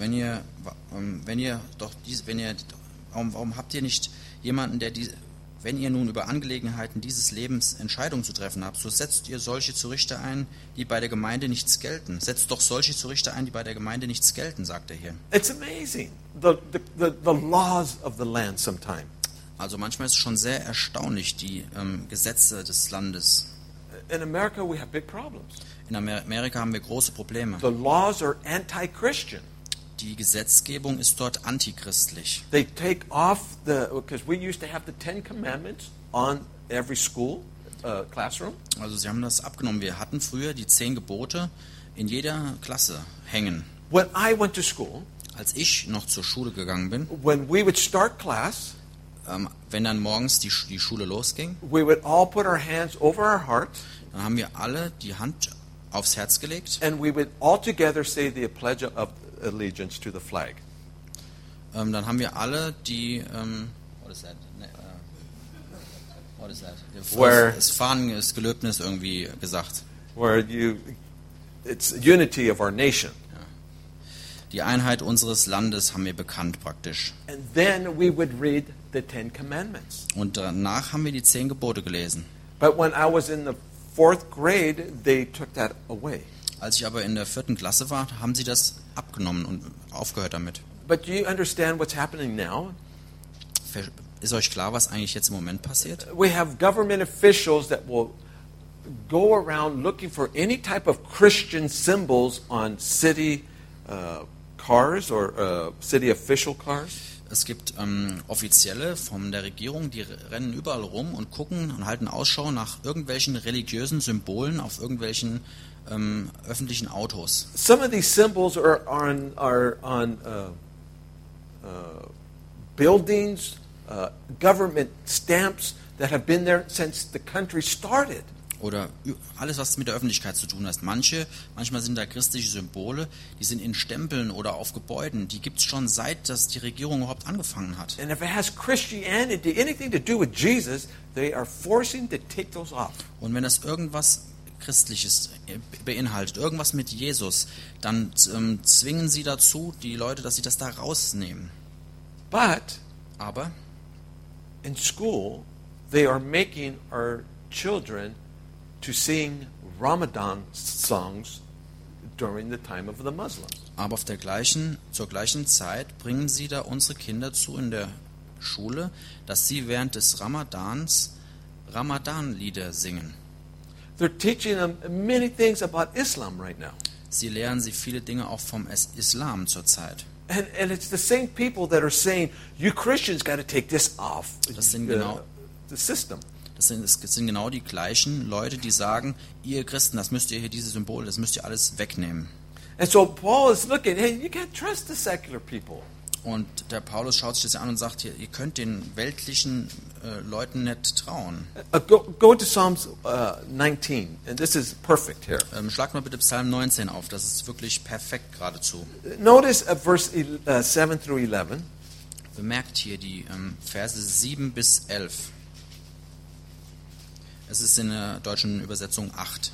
warum habt ihr nicht jemanden, wenn ihr nun über Angelegenheiten dieses Lebens Entscheidungen zu treffen habt, so setzt ihr solche zu Richter ein, die bei der Gemeinde nichts gelten. Setzt doch solche zu Richter ein, die bei der Gemeinde nichts gelten, sagt er hier. It's amazing, the laws of the land sometimes. Also manchmal ist es schon sehr erstaunlich, die Gesetze des Landes. In America, we have big problems. In Amerika haben wir große Probleme. The laws are anti-Christian. Die Gesetzgebung ist dort antichristlich. They take off because we used to have the 10 Commandments on every school classroom. Also sie haben das abgenommen. Wir hatten früher die 10 Gebote in jeder Klasse hängen. When I went to school, Als ich noch zur Schule gegangen bin, when we would start class, wenn dann morgens die Schule losging, we would all put our hands over our heart, dann haben wir alle die Hand aufs Herz gelegt. and we would all together say the pledge of allegiance to the flag. Dann haben wir alle die what is that? What is that? Where- Das Fahnen, das Gelöbnis irgendwie gesagt. Where it's unity of our nation. Die Einheit unseres Landes haben wir bekannt praktisch. And then we would read the 10 Commandments. Und danach haben wir die 10 Gebote gelesen. But when I was in the 4th grade, they took that away. Als ich aber in der 4. Klasse war, haben sie das abgenommen und aufgehört damit. But do you understand what's happening now? Ist euch klar, was eigentlich jetzt im Moment passiert? We have government officials that will go around looking for any type of Christian symbols on city cars or city official cars. Es gibt Offizielle von der Regierung, die rennen überall rum und gucken und halten Ausschau nach irgendwelchen religiösen Symbolen auf irgendwelchen öffentlichen Autos. Some of these symbols are on buildings, government stamps that have been there since the country started. Oder alles, was mit der Öffentlichkeit zu tun hat. Manchmal sind da christliche Symbole, die sind in Stempeln oder auf Gebäuden. Die gibt es schon seit, dass die Regierung überhaupt angefangen hat. And if it has Christianity, anything to do with Jesus, they are forcing to take those off. Und wenn das irgendwas Christliches beinhaltet, irgendwas mit Jesus, dann zwingen sie dazu, die Leute, dass sie das da rausnehmen. But Aber in school, they are making our children to sing Ramadan songs during the time of the Muslims. Aber zur gleichen Zeit bringen sie da unsere Kinder zu in der Schule, dass sie während des Ramadans Ramadan-Lieder singen. They're teaching them many things about Islam right now. Sie lehren sie viele Dinge auch vom Islam zurzeit. And it's the same people that are saying, you Christians got to take this off Das sind genau the system. Das sind genau die gleichen Leute, die sagen, ihr Christen, das müsst ihr hier, diese Symbole, das müsst ihr alles wegnehmen. And so Paul is looking, hey, you can't trust the secular people. Und der Paulus schaut sich das an und sagt hier, ihr könnt den weltlichen Leuten nicht trauen. Go to Psalms 19, and this is perfect here. Schlag mal bitte Psalm 19 auf, das ist wirklich perfekt geradezu. Notice verse 7 through 11. Bemerkt hier die Verse 7 bis 11. Es ist in der deutschen Übersetzung 8.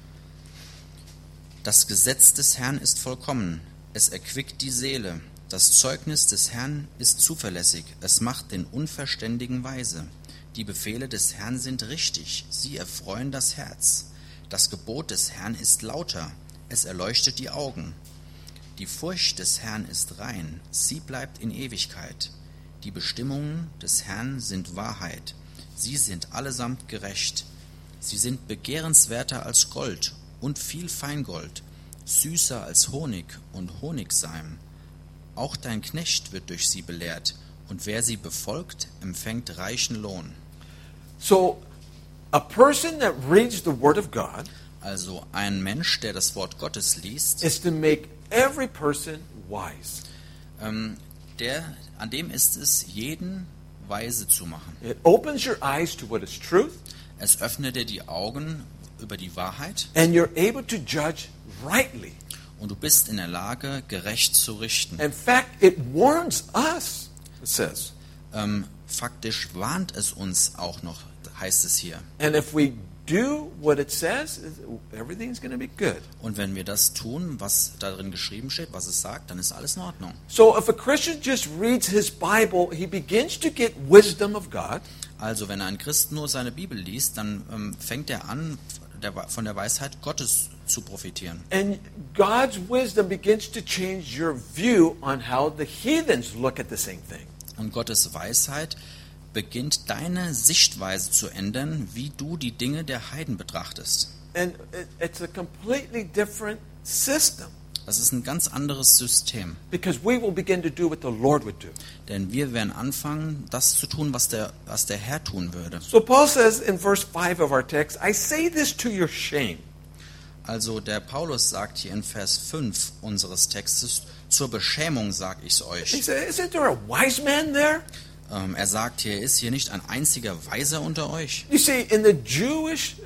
Das Gesetz des Herrn ist vollkommen, es erquickt die Seele. Das Zeugnis des Herrn ist zuverlässig, es macht den Unverständigen weise. Die Befehle des Herrn sind richtig, sie erfreuen das Herz. Das Gebot des Herrn ist lauter, es erleuchtet die Augen. Die Furcht des Herrn ist rein, sie bleibt in Ewigkeit. Die Bestimmungen des Herrn sind Wahrheit, sie sind allesamt gerecht. Sie sind begehrenswerter als Gold und viel Feingold, süßer als Honig und Honigseim. Auch dein Knecht wird durch sie belehrt, und wer sie befolgt, empfängt reichen Lohn. So, a person that reads the Word of God Also ein Mensch, der das Wort Gottes liest, is to make every person wise. an dem ist es, jeden weise zu machen. It opens your eyes to what is truth, Es öffnet dir die Augen über die Wahrheit, and you're able to judge rightly. und du bist in der Lage, gerecht zu richten. In fact, it warns us, it says. Faktisch warnt es uns auch noch, heißt es hier. And if we do what it says, everything's going to be good. Und wenn wir das tun, was da drin geschrieben steht, was es sagt, dann ist alles in Ordnung. So if a Christian just reads his Bible, he begins to get wisdom of God. Also wenn ein Christ nur seine Bibel liest, dann fängt er an, von der Weisheit Gottes zu profitieren. And God's wisdom begins to change your view on how the heathens look at the same thing. Und Gottes Weisheit beginnt deine Sichtweise zu ändern, wie du die Dinge der Heiden betrachtest. And it's a completely different system. Das ist ein ganz anderes System. Because we will begin to do what the Lord would do. Denn wir werden anfangen, das zu tun, was der Herr tun würde. So Paul says in verse 5 of our text, I say this to your shame. Also der Paulus sagt hier in Vers 5 unseres Textes, zur Beschämung sage ich es He euch. said, isn't there a wise man there? Er sagt hier, ist hier nicht ein einziger Weiser unter euch? You see, in the Jewish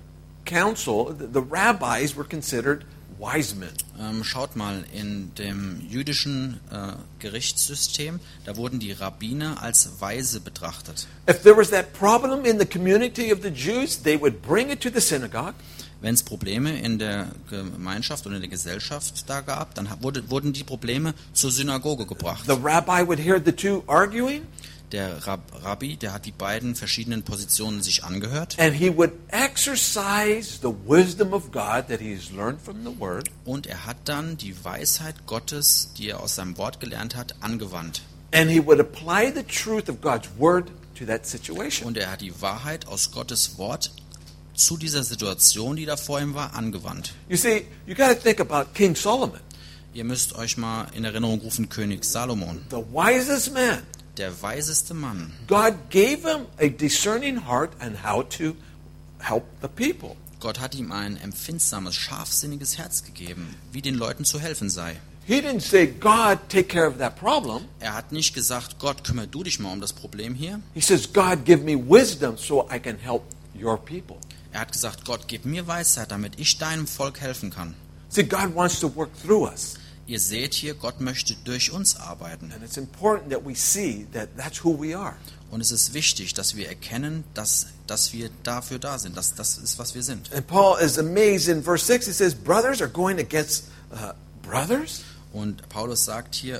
council, the rabbis were considered wise men. Schaut mal, in dem jüdischen Gerichtssystem, da wurden die Rabbiner als Weise betrachtet. If there was that problem in the community of the Jews, they would bring it to the synagogue. Wenn es Probleme in der Gemeinschaft oder in der Gesellschaft da gab, dann wurden die Probleme zur Synagoge gebracht. The rabbi would hear the two arguing, Der Rabbi, der hat die beiden verschiedenen Positionen sich angehört and he would exercise the wisdom of God that he has learned from the Word, und er hat dann die Weisheit Gottes, die er aus seinem Wort gelernt hat, angewandt. and he would apply the truth of God's Word to that situation. Und er hat die Wahrheit aus Gottes Wort zu dieser Situation, die da vor ihm war, angewandt. You see, you got to think about King Solomon, Ihr müsst euch mal in Erinnerung rufen, König Salomon, the wisest man. der weiseste Mann. God gave him a discerning heart on how to help the people. Gott hat ihm ein empfindsames, scharfsinniges Herz gegeben, wie den Leuten zu helfen sei. He didn't say, God, take care of that problem. Er hat nicht gesagt, Gott, kümmere du dich mal um das Problem hier. He says, God, give me wisdom so I can help your people. Er hat gesagt, Gott, gib mir Weisheit, damit ich deinem Volk helfen kann. See, God wants to work through us. Ihr seht hier, Gott möchte durch uns arbeiten. And it's important that we see that that's who we are. Und es ist wichtig, dass wir erkennen, dass wir dafür da sind, dass das ist, was wir sind. And Paul is amazed in verse 6. He says, brothers are going against brothers? Und Paulus sagt hier,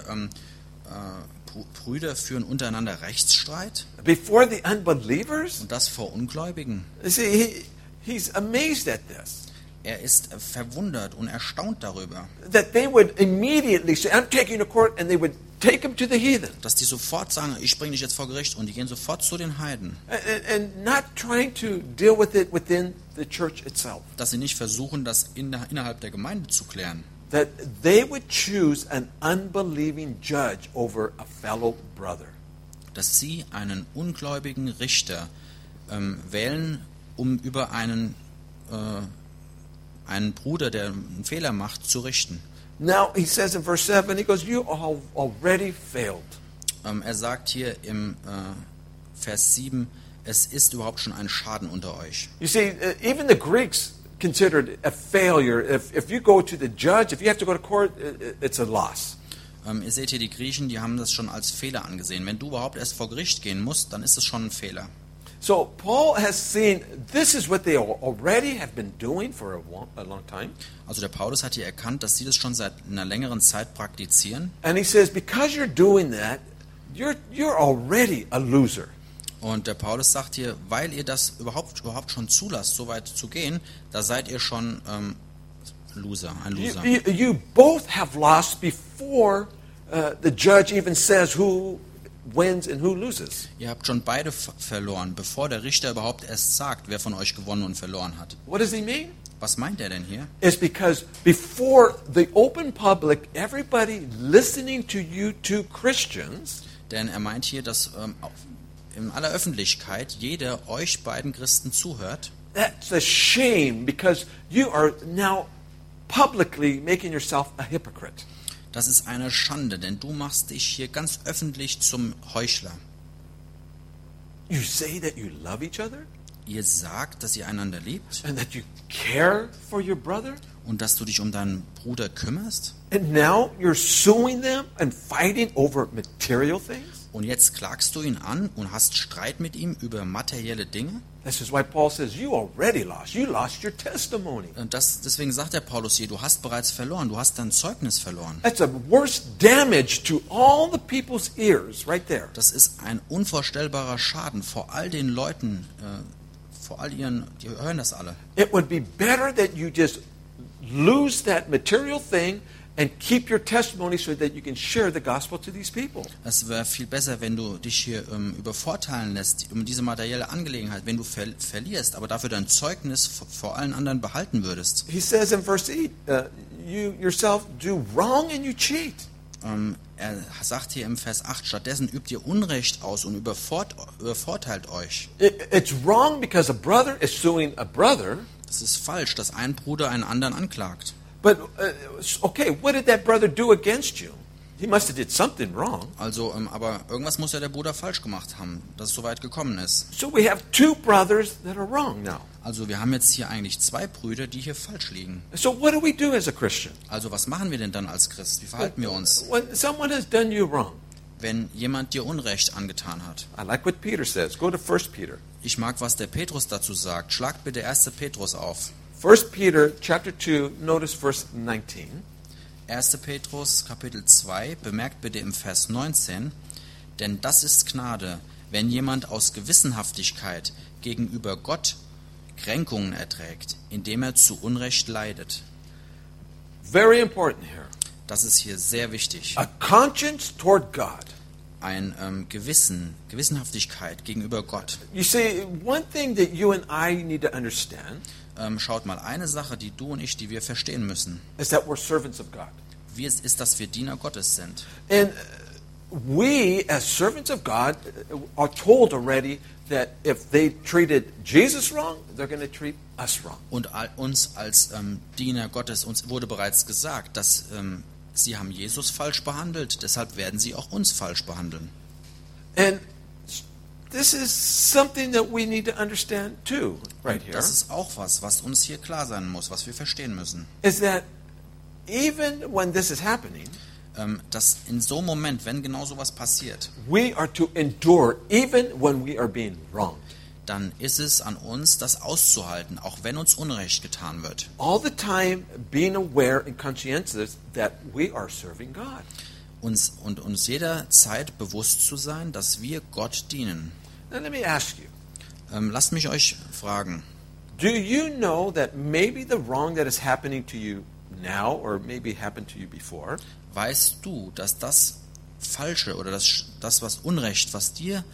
Brüder führen untereinander Rechtsstreit Before the unbelievers? und das vor Ungläubigen. You see, he's amazed at this. Er ist verwundert und erstaunt darüber, That they would immediately say, I'm taking you to court, and they would take him to the heathen. dass die sofort sagen, ich bringe dich jetzt vor Gericht, und die gehen sofort zu den Heiden And not trying to deal with it within the church itself. dass sie nicht versuchen, das innerhalb der Gemeinde zu klären. That they would choose an unbelieving judge over a fellow brother. Dass sie einen ungläubigen Richter wählen, um über einen Bruder, der einen Fehler macht, zu richten. Now he says in verse 7, he goes, you have already failed. Er sagt hier im Vers 7, es ist überhaupt schon ein Schaden unter euch. You see, even the Greeks considered a failure. If you go to the judge, if you have to go to court, it's a loss. Ihr seht hier, die Griechen, die haben das schon als Fehler angesehen. Wenn du überhaupt erst vor Gericht gehen musst, dann ist es schon ein Fehler. So Paul has seen this is what they already have been doing for a long time. Also der Paulus hat hier erkannt, dass sie das schon seit einer längeren Zeit praktizieren. And he says, because you're doing that, you're already a loser. Und der Paulus sagt hier, weil ihr das überhaupt schon zulasst, so weit zu gehen, da seid ihr schon ein Loser. You both have lost before the judge even says who wins and who loses. Ihr habt schon beide verloren, bevor der Richter überhaupt erst sagt, wer von euch gewonnen und verloren hat. What does he mean? Was meint er denn hier? It's because before the open public, everybody listening to you two Christians, Denn er meint hier, dass in aller Öffentlichkeit jeder euch beiden Christen zuhört. that's a shame because you are now publicly making yourself a hypocrite. Das ist eine Schande, denn du machst dich hier ganz öffentlich zum Heuchler. You say that you love each other Ihr sagt, dass ihr einander liebt and that you care for your brother, und dass du dich um deinen Bruder kümmerst. and now you're suing them and fighting over material things. Und jetzt klagst du ihn an und hast Streit mit ihm über materielle Dinge. This is why Paul says you already lost. You lost your testimony. Und deswegen sagt der Paulus hier, du hast bereits verloren, du hast dein Zeugnis verloren. That's a worse damage to all the people's ears right there. Das ist ein unvorstellbarer Schaden vor all den Leuten, die hören das alle. It would be better that you just lose that material thing and keep your testimony so that you can share the gospel to these people. Es wäre viel besser, wenn du dich hier übervorteilen lässt, um diese materielle Angelegenheit, wenn du verlierst, aber dafür dein Zeugnis vor allen anderen behalten würdest. He says in verse 8, you yourself do wrong and you cheat. Er sagt hier im Vers 8, stattdessen übt ihr Unrecht aus und übervorteilt euch. It's wrong because a brother is suing a brother. Es ist falsch, dass ein Bruder einen anderen anklagt. But, okay, what did that brother do against you? He must have did something wrong. Also, aber irgendwas muss ja der Bruder falsch gemacht haben, dass es so weit gekommen ist. So we have two brothers that are wrong now. Also wir haben jetzt hier eigentlich zwei Brüder, die hier falsch liegen. So what do we do as a Christian? Also was machen wir denn dann als Christ? Wie verhalten wir uns, When someone has done you wrong? wenn jemand dir Unrecht angetan hat? I like what Peter says. Go to 1 Peter. Ich mag, was der Petrus dazu sagt. Schlagt bitte 1. Petrus auf. 1 Peter chapter 2, notice verse 19. 1. Petrus Kapitel 2, bemerkt bitte im Vers 19, denn das ist Gnade, wenn jemand aus Gewissenhaftigkeit gegenüber Gott Kränkungen erträgt, indem er zu Unrecht leidet. Very important here. Das ist hier sehr wichtig. A conscience toward God. Ein Gewissenhaftigkeit gegenüber Gott. You see, one thing that you and I need to understand Schaut mal, eine Sache, die du und ich, die wir verstehen müssen, is that we're servants of God. ist, dass wir Diener Gottes sind. And we, as servants of God, are told already that if they treated Jesus wrong, they're going to treat us wrong. Und uns als Diener Gottes, uns wurde bereits gesagt, dass sie haben Jesus falsch behandelt, deshalb werden sie auch uns falsch behandeln. And this is something that we need to understand too, right here. Das ist auch was uns hier klar sein muss, was wir verstehen müssen. Is that even when this is happening, Dass in so einem Moment, wenn genau sowas passiert, we are to endure even when we are being wronged. dann ist es an uns, das auszuhalten, auch wenn uns Unrecht getan wird. All the time being aware and conscientious that we are serving God. Uns jederzeit bewusst zu sein, dass wir Gott dienen. Now let me ask you, Lasst mich euch fragen, do you know that maybe the wrong that is happening to you now or maybe happened to you before weißt du, dass das Falsche oder das was Unrecht, was dir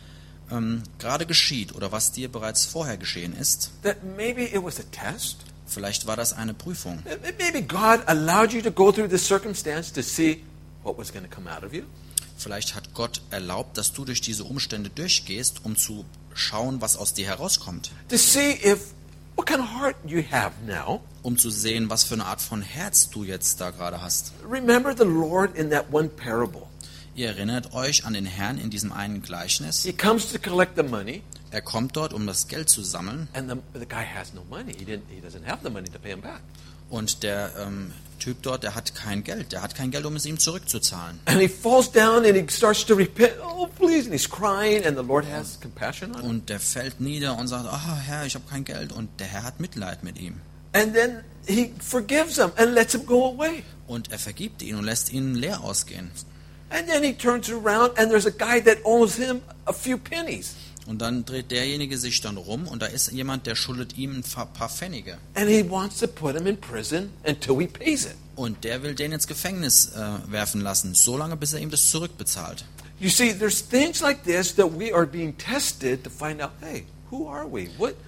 gerade geschieht oder was dir bereits vorher geschehen ist. That maybe it was a test. Vielleicht war das eine Prüfung. Maybe God allowed you to go through this circumstance to see what was going to come out of you. Vielleicht hat Gott erlaubt, dass du durch diese Umstände durchgehst, um zu schauen, was aus dir herauskommt. To see what kind of heart you have now. Um zu sehen, was für eine Art von Herz du jetzt da gerade hast. Remember the Lord in that one parable. Ihr erinnert euch an den Herrn in diesem einen Gleichnis. He comes to collect the money. Er kommt dort, um das Geld zu sammeln. And the guy has no money. He doesn't have the money to pay him back. Und der Typ dort, der hat kein Geld. Der hat kein Geld, um es ihm zurückzuzahlen. And he falls down and he starts to repent. Oh, please. And he's crying and the Lord has compassion on him. Und der fällt nieder und sagt, Herr, ich habe kein Geld. Und der Herr hat Mitleid mit ihm. And then he forgives him and lets him go away. Und er vergibt ihn und lässt ihn leer ausgehen. And then he turns around and there's a guy that owes him a few pennies. Und dann dreht derjenige sich dann rum und da ist jemand, der schuldet ihm ein paar Pfennige. And he wants to put him in prison until he pays it. Und der will den ins Gefängnis werfen lassen, solange bis er ihm das zurückbezahlt. You see, there's things like this that we are being tested to find out, hey, who are we?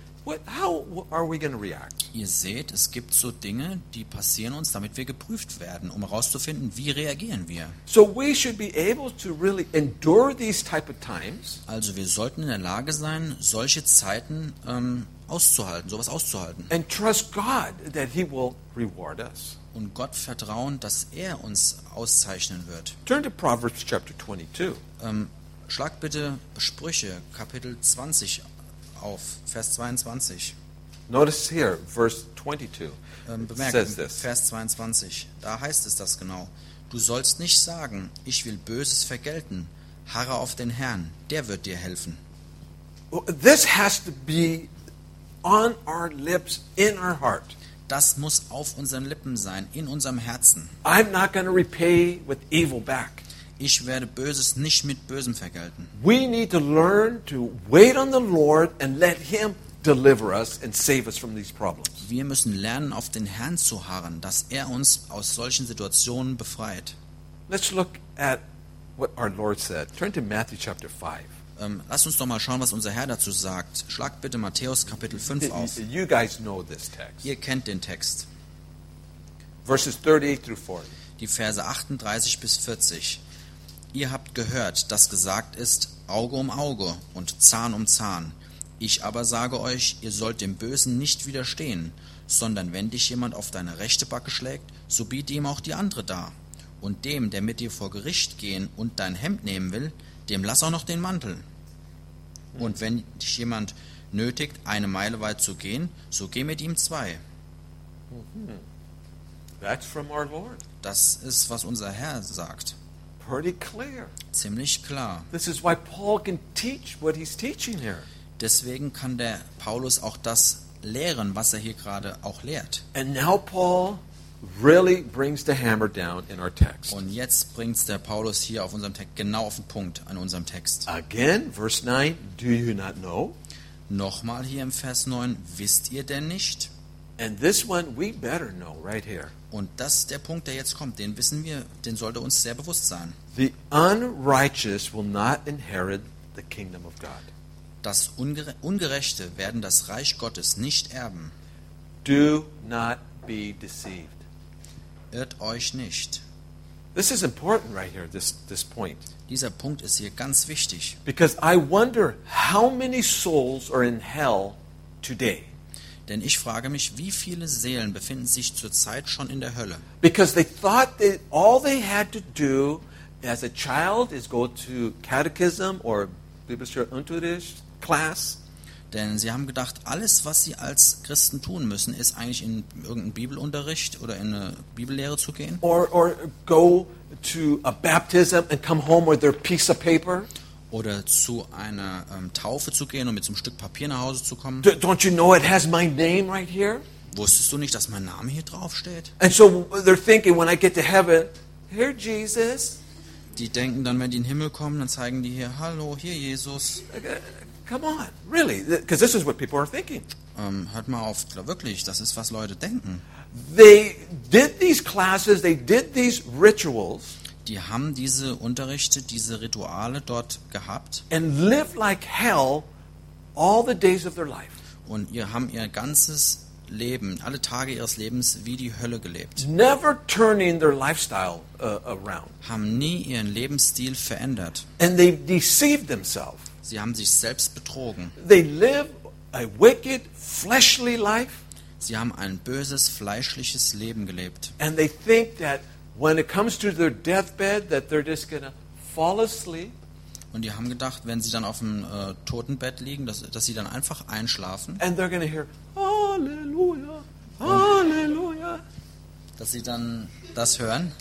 How are we going to react? Ihr seht, es gibt so Dinge, die passieren uns, damit wir geprüft werden, um herauszufinden, wie reagieren wir. So we should be able to really endure these type of times. Also wir sollten in der Lage sein, solche Zeiten auszuhalten, sowas auszuhalten. And trust God that He will reward us. Und Gott vertrauen, dass er uns auszeichnen wird. Turn to Proverbs chapter 22. Schlag bitte Sprüche, Kapitel 20 auf, Vers 22. Notice here, verse 22. Bemerkt, says this. Vers 22, da heißt es das genau. Du sollst nicht sagen, ich will Böses vergelten. Harre auf den Herrn, der wird dir helfen. This has to be on our lips, in our heart. Das muss auf unseren Lippen sein, in unserem Herzen. I'm not going to repay with evil back. Ich werde Böses nicht mit Bösem vergelten. We need to learn to wait on the Lord and let Him deliver us and save us from these problems. Wir müssen lernen, auf den Herrn zu harren, dass er uns aus solchen Situationen befreit. Let's look at what our Lord said. Turn to Matthew chapter 5. Lasst uns doch mal schauen, was unser Herr dazu sagt. Schlagt bitte Matthäus Kapitel 5 auf. You guys know this text. Ihr kennt den Text. Verses 38 through 40. Die Verse 38 bis 40. Ihr habt gehört, dass gesagt ist, Auge um Auge und Zahn um Zahn. Ich aber sage euch, ihr sollt dem Bösen nicht widerstehen, sondern wenn dich jemand auf deine rechte Backe schlägt, so biete ihm auch die andere dar. Und dem, der mit dir vor Gericht gehen und dein Hemd nehmen will, dem lass auch noch den Mantel. Und wenn dich jemand nötigt, eine Meile weit zu gehen, so geh mit ihm 2. That's from our Lord. Das ist, was unser Herr sagt. Pretty clear. Ziemlich klar. This is why Paul can teach what he's teaching here. Deswegen kann der Paulus auch das lehren, was er hier gerade auch lehrt. And now Paul really brings the hammer down in our text. Und jetzt bringt der Paulus hier auf unserem Text genau auf den Punkt an unserem Text. Again, verse 9, do you not know? Nochmal hier im Vers 9, wisst ihr denn nicht? And this one we better know right here. Und das ist der Punkt, der jetzt kommt, den wissen wir, den sollte uns sehr bewusst sein. The unrighteous will not inherit the kingdom of God. Das Ungerechte werden das Reich Gottes nicht erben. Do not be deceived. Irrt euch nicht. This is important right here, this point. Dieser Punkt ist hier ganz wichtig. Because I wonder how many souls are in hell today. Denn ich frage mich, wie viele Seelen befinden sich zurzeit schon in der Hölle? Because they thought that all they had to do as a child is go to catechism or biblischer Unterricht class. Denn sie haben gedacht, alles, was sie als Christen tun müssen, ist eigentlich in irgendeinen Bibelunterricht oder in eine Bibellehre zu gehen. Or go to a baptism and come home with their piece of paper. Oder zu einer Taufe zu gehen und mit so einem Stück Papier nach Hause zu kommen. Don't you know it has my name right here? Wusstest du nicht, dass mein Name hier drauf steht? And so they're thinking when I get to heaven, here Jesus. Die denken dann, wenn die in den Himmel kommen, dann zeigen die hier, hallo, hier Jesus. Come on, really? Because this is what people are thinking. Hört mal auf, wirklich, das ist, was Leute denken. They did these classes, they did these rituals. Die haben diese Unterrichte, diese Rituale dort gehabt and lived like hell all the days of their life. und haben ihr ganzes Leben, alle Tage ihres Lebens wie die Hölle gelebt. Never turning their lifestyle around. Haben nie ihren Lebensstil verändert. And they deceived themselves. Sie haben sich selbst betrogen. They live a wicked, fleshly life. Sie haben ein böses, fleischliches Leben gelebt. And they think that when it comes to their deathbed that they're just going to fall asleep. Und die haben gedacht, wenn sie dann auf dem Totenbett liegen, dass sie dann einfach einschlafen. And they're going to hear, Hallelujah, Hallelujah. Dass sie dann das hören.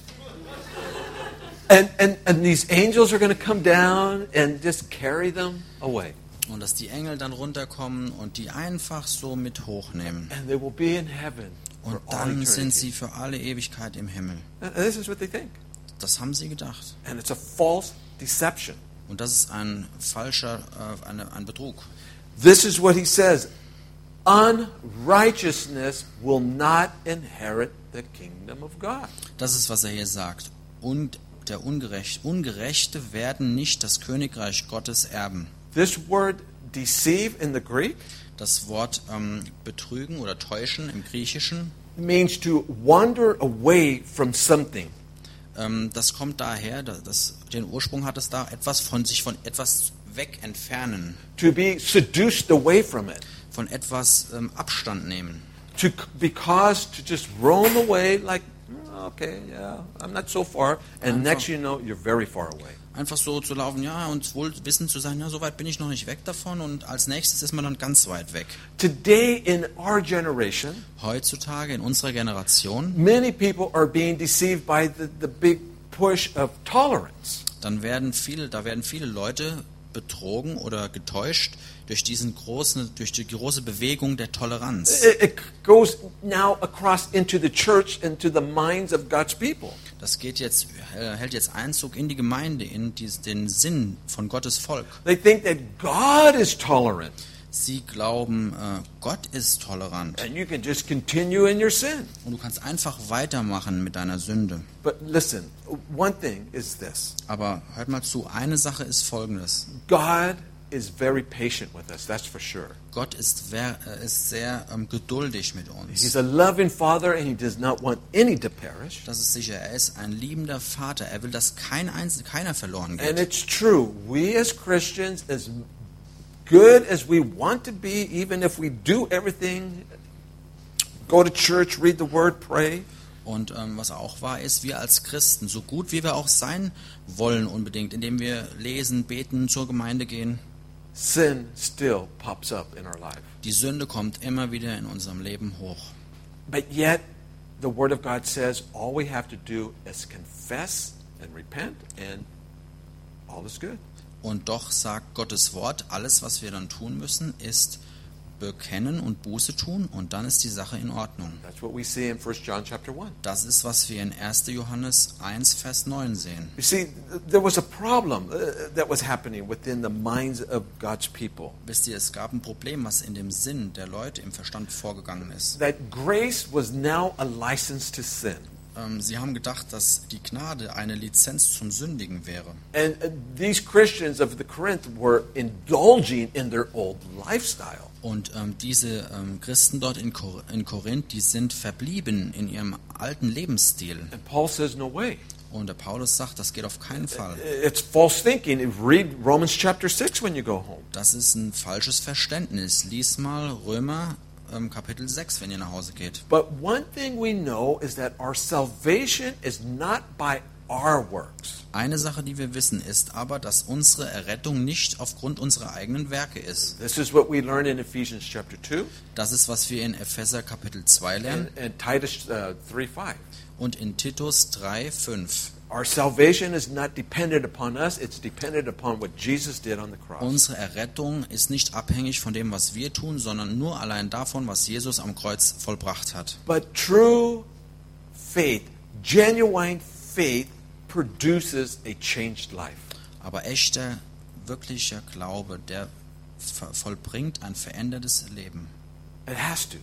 And these angels are going to come down and just carry them away. Und dass die Engel dann runterkommen und die einfach so mit hochnehmen. And they will be in heaven Und for all dann sind eternity. sie für alle Ewigkeit im Himmel. And this is what they think. Das haben sie gedacht. And it's a false deception. Und das ist ein ein Betrug. This is what he says. Unrighteousness will not inherit the kingdom of God. Das ist, was er hier sagt. Und der Ungerechte werden nicht das Königreich Gottes erben. This word deceive in the Greek Das Wort betrügen oder täuschen im Griechischen, means to wander away from something. das kommt daher, den Ursprung hat es da, von etwas weg entfernen, To be seduced away from it. von etwas Abstand nehmen. Because to just roam away like, okay, yeah, I'm not so far. And next you know, you're very far away. Einfach so zu laufen, ja, und wohl wissen zu sein, ja, so weit bin ich noch nicht weg davon, und als nächstes ist man dann ganz weit weg. Today in our generation, Heutzutage in unserer Generation, many people are being deceived by the big push of tolerance. da werden viele Leute betrogen oder getäuscht durch die große Bewegung der Toleranz. It goes now across into the church, into the minds of God's people. Das hält jetzt Einzug in die Gemeinde, in den Sinn von Gottes Volk. They think that God is tolerant. Sie glauben, Gott ist tolerant And you can just continue in your sin. und du kannst einfach weitermachen mit deiner Sünde. But listen, one thing is this. Aber hört mal zu, eine Sache ist Folgendes. God is very patient with us, that's for sure. Gott ist sehr geduldig mit He's uns. a loving Father and He does not want any to perish. Das ist sicher, er ist ein liebender Vater. Er will, dass keiner verloren And geht. it's true. We as Christians, as good as we want to be, even if we do everything, go to church, read the Word, pray, Und was auch wahr ist, wir als Christen, so gut wie wir auch sein wollen unbedingt, indem wir lesen, beten, zur Gemeinde gehen, sin still pops up in our life. die Sünde kommt immer wieder in unserem Leben hoch. But yet, the Word of God says all we have to do is confess and repent, and all is good. Und doch sagt Gottes Wort, alles, was wir dann tun müssen, ist bekennen und Buße tun, und dann ist die Sache in Ordnung. That's what we see in 1 John chapter 1. Das ist, was wir in 1. Johannes 1, Vers 9 sehen. You see, there was a problem that was happening within the minds of God's people. Wisst ihr, es gab ein Problem, was in dem Sinn der Leute im Verstand vorgegangen ist. That grace was now a license to sin. Sie haben gedacht, dass die Gnade eine Lizenz zum Sündigen wäre. And these Christians of the Corinth were indulging in their old lifestyle. Und diese Christen dort in Korinth, die sind verblieben in ihrem alten Lebensstil. And Paul says, no way. Und der Paulus sagt, das geht auf keinen Fall. It's false thinking. Read Romans chapter 6 when you go home. Das ist ein falsches Verständnis. Lies mal Römer Kapitel 6, wenn ihr nach Hause geht. But one thing we know is that our salvation is not by our works. Eine Sache, die wir wissen, ist aber, dass unsere Errettung nicht aufgrund unserer eigenen Werke ist. This is what we learn in Ephesians chapter 2 Das ist, was wir in Epheser Kapitel 2 lernen and Titus 3:5. und in Titus 3, 5. Our salvation is not dependent upon us, it's dependent upon what Jesus did on the cross. Unsere Errettung ist nicht abhängig von dem, was wir tun, sondern nur allein davon, was Jesus am Kreuz vollbracht hat. But true faith, genuine faith, produces a changed life. Aber echter, wirklicher Glaube, der vollbringt ein verändertes Leben. It has to.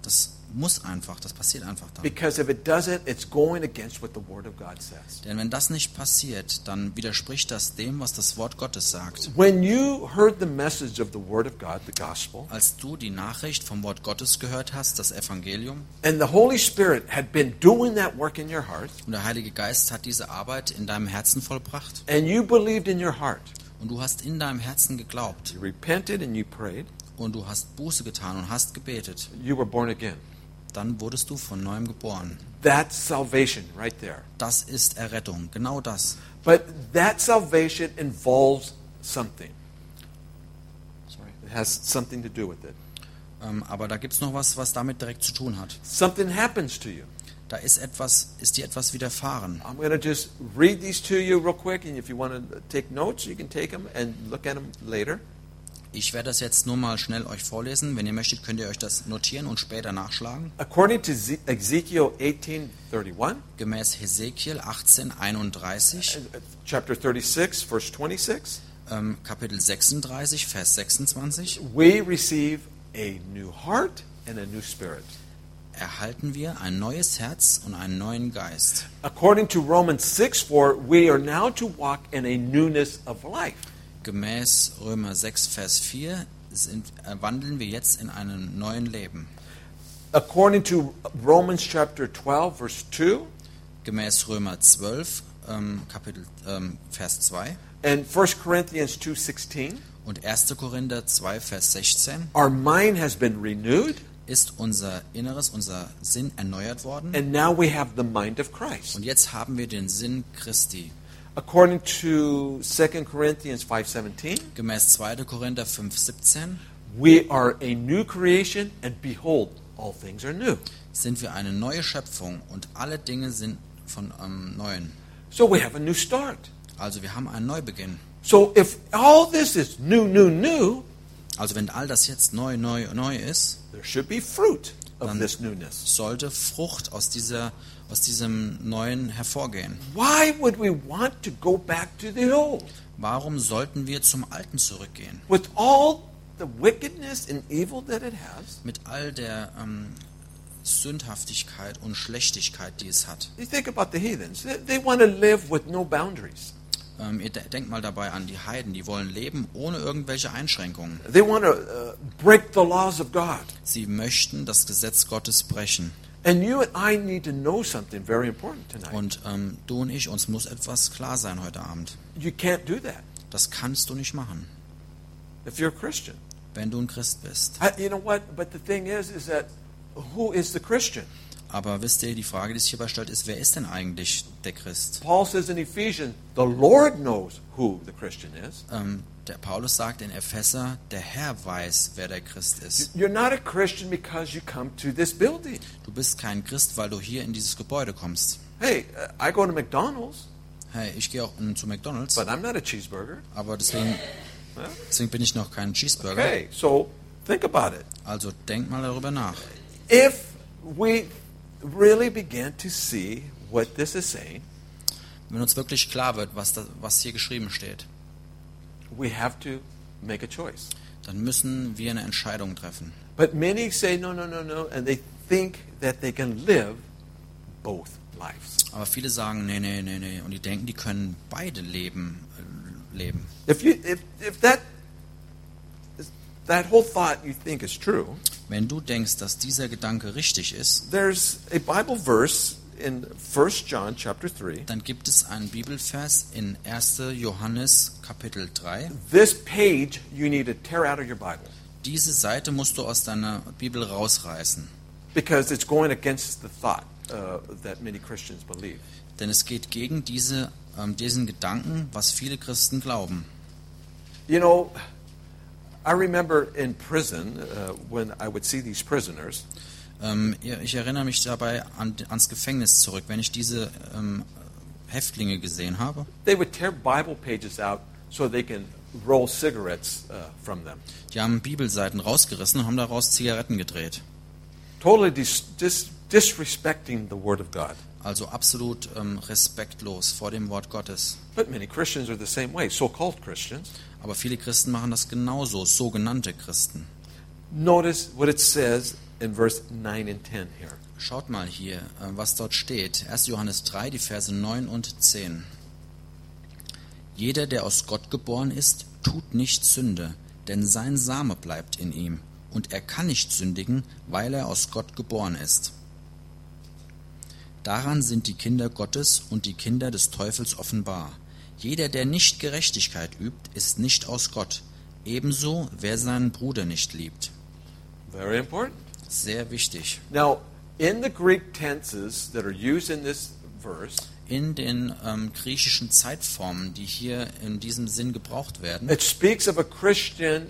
Das muss einfach, das passiert einfach dann. Because if it doesn't, it's going against what the Word of God says. Denn wenn das nicht passiert, dann widerspricht das dem, was das Wort Gottes sagt. When you heard the message of the Word of God, the gospel, Als du die Nachricht vom Wort Gottes gehört hast, das Evangelium, and the Holy Spirit had been doing that work in your heart, und der Heilige Geist hat diese Arbeit in deinem Herzen vollbracht, and you believed in your heart, und du hast in deinem Herzen geglaubt, you repented and you prayed, und du hast Buße getan und hast gebetet, you were born again. dann wurdest du von neuem geboren. That's salvation right there. Das ist Errettung, genau das. But that salvation involves something. Sorry, it has something to do with it. Aber da gibt es noch was damit direkt zu tun hat. Something happens to you. Da ist dir etwas widerfahren. I'm going to just read these to you real quick, and if you want to take notes, you can take them and look at them later. Ich werde das jetzt nur mal schnell euch vorlesen. Wenn ihr möchtet, könnt ihr euch das notieren und später nachschlagen. According to Ezekiel 18:31, Gemäß Hesekiel 18:31, chapter 36, verse 26, Kapitel 36, Vers 26, we receive a new heart and a new spirit. erhalten wir ein neues Herz und einen neuen Geist. According to Romans 6:4, we are now to walk in a newness of life. Gemäß Römer 6, Vers 4 wandeln wir jetzt in einem neuen Leben. According to Romans chapter 12, verse 2, Gemäß Römer 12, Vers 2 and 1 Corinthians 2:16, und 1. Korinther 2, Vers 16 our mind has been renewed, ist unser Inneres, unser Sinn erneuert worden. and now we have the mind of Christ. Und jetzt haben wir den Sinn Christi. According to 2 Corinthians 5:17, Gemäß 2. Korinther 5, 17 we are a new creation, and behold, all things are new. sind wir eine neue Schöpfung und alle Dinge sind von Neuen. So we have a new start. Also wir haben einen Neubeginn. So if all this is new, Also wenn all das jetzt neu ist, there should be fruit of Dann- this newness. sollte Frucht aus diesem Neuen hervorgehen. Why would we want to go back to the old? Warum sollten wir zum Alten zurückgehen? With all the wickedness and evil that it has, Mit all der Sündhaftigkeit und Schlechtigkeit, die es hat. you think about the heathens. They want to live with no boundaries. Ihr denkt mal dabei an die Heiden, die wollen leben ohne irgendwelche Einschränkungen. They want to break the laws of God. Sie möchten das Gesetz Gottes brechen. And you and I need to know something very important tonight. Und du und ich, uns muss etwas klar sein heute Abend. You can't do that Das kannst du nicht machen, if you're a Christian. wenn du ein Christ bist. You know what? But the thing is that who is the Christian? Aber wisst ihr, die Frage, die sich hierbei stellt, ist, wer ist denn eigentlich der Christ? Paul says in Ephesians, the Lord knows who the Christian is. Der Paulus sagt in Epheser, der Herr weiß, wer der Christ ist. You're not a Christian because you come to this building. Du bist kein Christ, weil du hier in dieses Gebäude kommst. Hey, I go to McDonald's, Hey, ich gehe auch zu McDonald's, but I'm not a cheeseburger. aber deswegen bin ich noch kein Cheeseburger. Okay, so think about it. Also denk mal darüber nach. If we really begin to see what this is saying, Wenn uns wirklich klar wird, was hier geschrieben steht, we have to make a choice. dann müssen wir eine Entscheidung treffen. But many say no, and they think that they can live both lives. Aber viele sagen, nee. Und die denken, die können beide leben. If that whole thought you think is true, Wenn du denkst, dass dieser Gedanke richtig ist, there's a Bible verse in 1 John chapter 3. dann gibt es einen Bibelvers in 1. Johannes Kapitel 3. This page you need to tear out of your Bible Diese Seite musst du aus deiner Bibel rausreißen, because it's going against the thought that many Christians believe. denn es geht gegen diesen Gedanken, was viele Christen glauben. You know, I remember in prison when I would see these prisoners. Ich erinnere mich dabei ans Gefängnis zurück, wenn ich diese Häftlinge gesehen habe. They would tear Bible pages out so they can roll cigarettes from them. Die haben Bibelseiten rausgerissen und haben daraus Zigaretten gedreht. Totally disrespecting the Word of God. Also absolut respektlos vor dem Wort Gottes. But many Christians are the same way, so-called Christians. Aber viele Christen machen das genauso, sogenannte Christen. Notice what it says in verse 9 and 10 here. Schaut mal hier, was dort steht. 1. Johannes 3, die Verse 9 und 10. Jeder, der aus Gott geboren ist, tut nicht Sünde, denn sein Same bleibt in ihm, und er kann nicht sündigen, weil er aus Gott geboren ist. Daran sind die Kinder Gottes und die Kinder des Teufels offenbar. Jeder, der nicht Gerechtigkeit übt, ist nicht aus Gott, ebenso wer seinen Bruder nicht liebt. Very important. Sehr wichtig. Now, in the Greek tenses that are used in this verse, In den griechischen Zeitformen, die hier in diesem Sinn gebraucht werden, it speaks of a Christian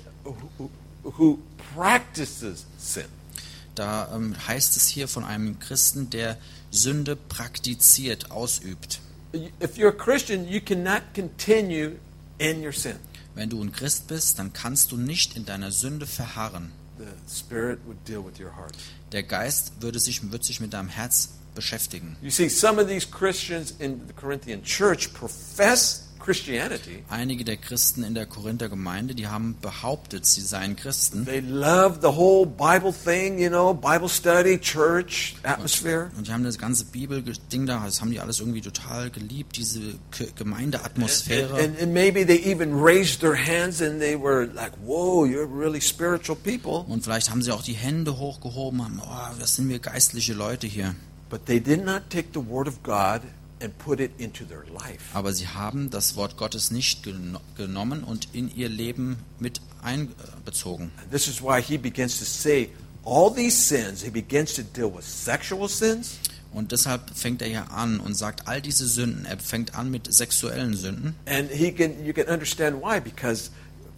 who practices sin. da heißt es hier von einem Christen, der Sünde praktiziert, ausübt. If you're a Christian, you cannot continue in your sin. Wenn du ein Christ bist, dann kannst du nicht in deiner Sünde verharren. The Spirit would deal with your heart. Der Geist wird sich mit deinem Herz beschäftigen. You see, some of these Christians in the Corinthian church profess Christianity. Einige der Christen in der Korinther Gemeinde, die haben behauptet, sie seien Christen. They love the whole Bible thing, you know, Bible study, church atmosphere. Und die haben das ganze Bibel-Ding da, das haben die alles irgendwie total geliebt, diese Gemeindeatmosphäre. And maybe they even raised their hands and they were like, whoa, you're really spiritual people. Und vielleicht haben sie auch die Hände hochgehoben, haben, oh, das sind wir geistliche Leute hier. But they did not take the word of God and put it into their life. Aber sie haben das Wort Gottes nicht genommen und in ihr Leben mit einbezogen. And this is why he begins to say all these sins. He begins to deal with sexual sins. Und deshalb fängt er ja an und sagt, all diese Sünden, er fängt an mit sexuellen Sünden. And you can understand why, because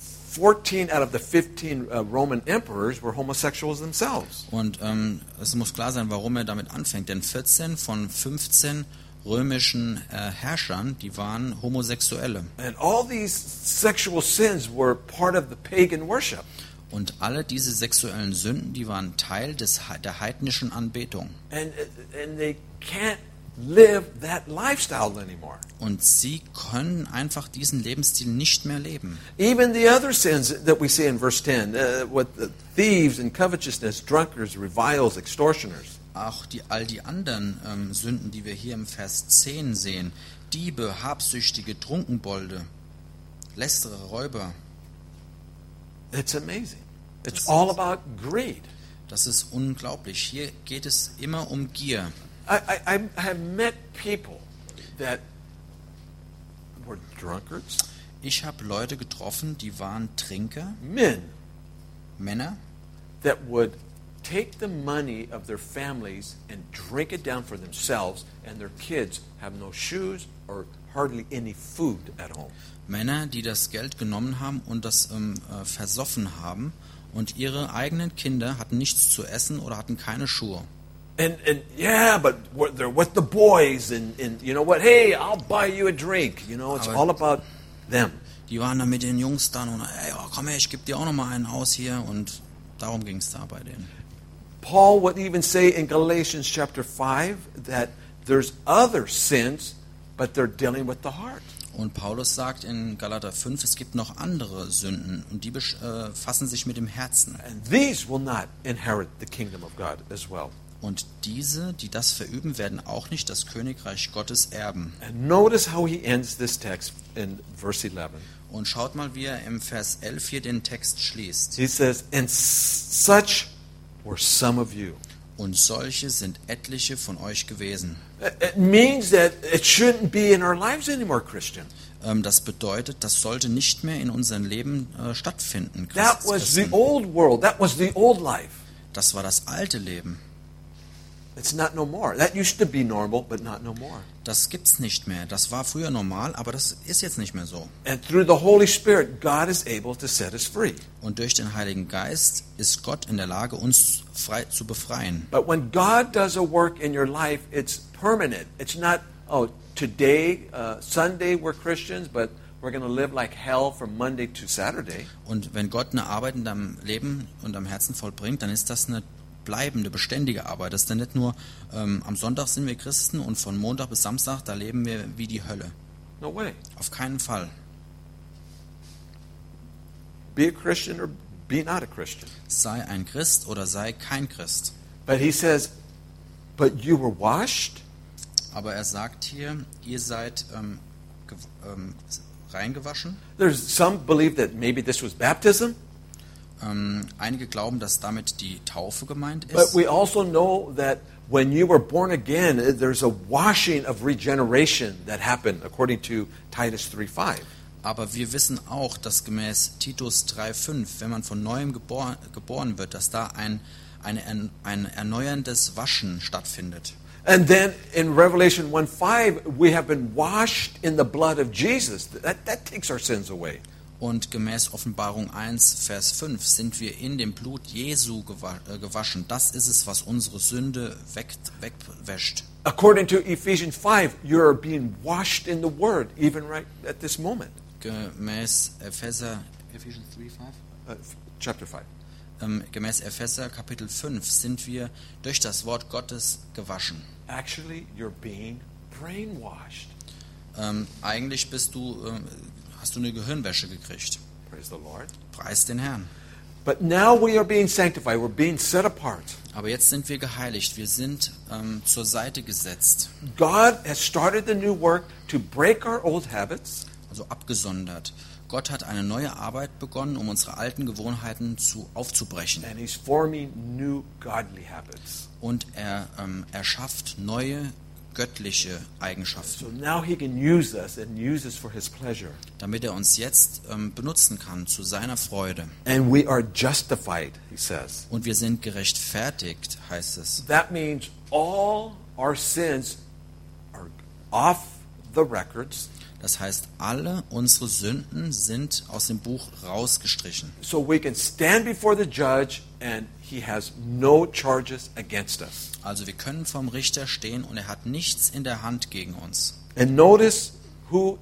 14 out of the 15 Roman emperors were homosexuals themselves. Und es muss klar sein, warum er damit anfängt. Denn 14 von 15 römischen Herrschern, die waren Homosexuelle. And all these sexual sins were part of the pagan worship. Und alle diese sexuellen Sünden, die waren Teil der heidnischen Anbetung. And they can't live that lifestyle anymore. Und sie können einfach diesen Lebensstil nicht mehr leben. Even the other sins that we see in verse 10, with the thieves and covetousness, drunkards, revilers, extortioners. Auch all die anderen Sünden, die wir hier im Vers 10 sehen, Diebe, Habsüchtige, Trunkenbolde, Lästerer, Räuber. It's amazing. It's all about greed. Das ist unglaublich. Hier geht es immer um Gier. I have met people that were drunkards, Ich habe Leute getroffen, die waren Trinker, Männer, that would take the money of their families and drink it down for themselves, and their kids have no shoes or hardly any food at home. Männer, die das Geld genommen haben und das versoffen haben, und ihre eigenen Kinder hatten nichts zu essen oder hatten keine Schuhe. And yeah, but they're with the boys, and you know what? Hey, I'll buy you a drink. You know, it's all about them. Die waren dann mit den Jungs dann und ey, oh, komm her, ich gebe dir auch noch mal einen aus hier, und darum ging es da bei denen. Paul would even say in Galatians chapter 5 that there's other sins, but they're dealing with the heart. Und Paulus sagt in Galater 5, es gibt noch andere Sünden, und die befassen sich mit dem Herzen. And these will not inherit the kingdom of God as well. Und diese, die das verüben, werden auch nicht das Königreich Gottes erben. And notice how he ends this text in verse 11. Und schaut mal, wie er im Vers 11 hier den Text schließt. He says, and such were some of you. Und solche sind etliche von euch gewesen. It means that it shouldn't be in our lives anymore, Christian. Das bedeutet, das sollte nicht mehr in unserem Leben stattfinden. That was the old world. That was the old life. Das war das alte Leben. It's not no more. That used to be normal, but not no more. Das gibt's nicht mehr. Das war früher normal, aber das ist jetzt nicht mehr so. And through the Holy Spirit, God is able to set us free. Und durch den Heiligen Geist ist Gott in der Lage, uns frei zu befreien. But when God does a work in your life, it's permanent. It's not, oh, today, Sunday, we're Christians, but we're going to live like hell from Monday to Saturday. Und wenn Gott eine Arbeit in deinem Leben und deinem Herzen vollbringt, dann ist das eine bleibende, beständige Arbeit. Das ist dann nicht nur, am Sonntag sind wir Christen und von Montag bis Samstag, da leben wir wie die Hölle. No way. Auf keinen Fall. Be a Christian or be not a Christian. sei ein Christ oder sei kein Christ. But he says, but you were washed? Aber er sagt hier, ihr seid reingewaschen. There's some believe that maybe this was baptism. Einige glauben, dass damit die Taufe gemeint But ist. we also know that when you were born again, there's a washing of regeneration that happened according to Titus 3:5. Aber wir wissen auch, dass gemäß Titus 3,5, wenn man von neuem geboren wird, dass da ein erneuerndes Waschen stattfindet. And then in Revelation 1:5, we have been washed in the blood of Jesus. That takes our sins away. Und gemäß Offenbarung 1, Vers 5 sind wir in dem Blut Jesu gewaschen. Das ist es, was unsere Sünde wegwäscht. According to Ephesians 5, you're being washed in the Word, even right at this moment. Gemäß Epheser Chapter 5. Gemäß Epheser Kapitel 5 sind wir durch das Wort Gottes gewaschen. Actually, you're being brainwashed. Eigentlich hast du eine Gehirnwäsche gekriegt. Praise the Lord. Preis den Herrn. But now we are being sanctified. We're being set apart. Aber jetzt sind wir geheiligt. Wir sind zur Seite gesetzt. God has started the new work to break our old habits. Also abgesondert. Gott hat eine neue Arbeit begonnen, um unsere alten Gewohnheiten aufzubrechen. And He's forming new godly habits. Und er schafft neue göttliche So Eigenschaften, now He can use us and use us for His pleasure. damit er uns jetzt benutzen kann zu seiner Freude. And we are justified, He says. Und wir sind gerechtfertigt, heißt es. That means all our sins are off the records. Das heißt, alle unsere Sünden sind aus dem Buch rausgestrichen. So we can stand before the judge and he has no charges against us. Also wir können vom Richter stehen und er hat nichts in der Hand gegen uns. And notice who